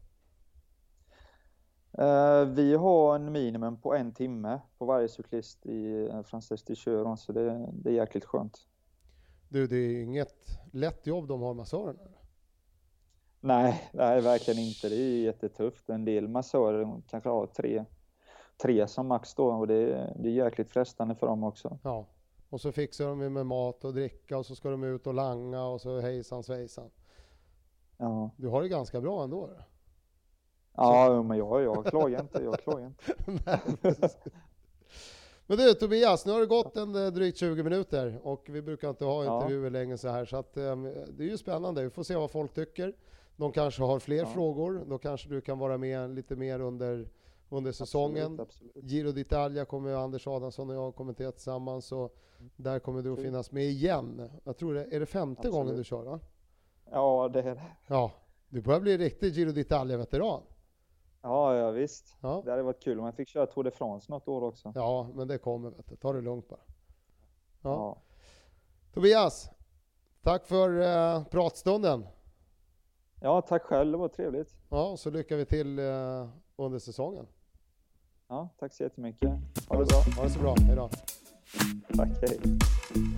Vi har en minimum på 1 timme på varje cyklist i Frances de Kör, så det är jäkligt skönt. Du, det är inget lätt jobb de har, massörerna. Nej, verkligen inte. Det är jättetufft. En del massörer kanske har tre som max då, och det är jäkligt frestande för dem också. Ja, och så fixar de med mat och dricka och så ska de ut och langa och så hejsan svejsan. Ja. Du har det ganska bra ändå då? Ja, men jag klagar inte. Men du Tobias, nu har det gått drygt 20 minuter och vi brukar inte ha intervjuer länge så här, så att, det är ju spännande. Vi får se vad folk tycker. De kanske har fler frågor. Då kanske du kan vara med lite mer under säsongen. Absolut. Giro d'Italia kommer Anders Adamsson och jag kommentera tillsammans, så där kommer du att finnas med igen. Jag tror är det 5:e gången du kör, va? Ja, det är det. Ja, du börjar bli riktigt Giro d'Italia-veteran. Ja, visst. Ja. Det hade varit kul om man fick köra Tour de France något år också. Ja, men det kommer, vet du. Ta det lugnt bara. Ja. Tobias, tack för pratstunden. Ja, tack själv. Det var trevligt. Ja, så lyckar vi till under säsongen. Ja, tack så jättemycket. Ha det bra. Ha det så bra. Hej då. Tack, hej.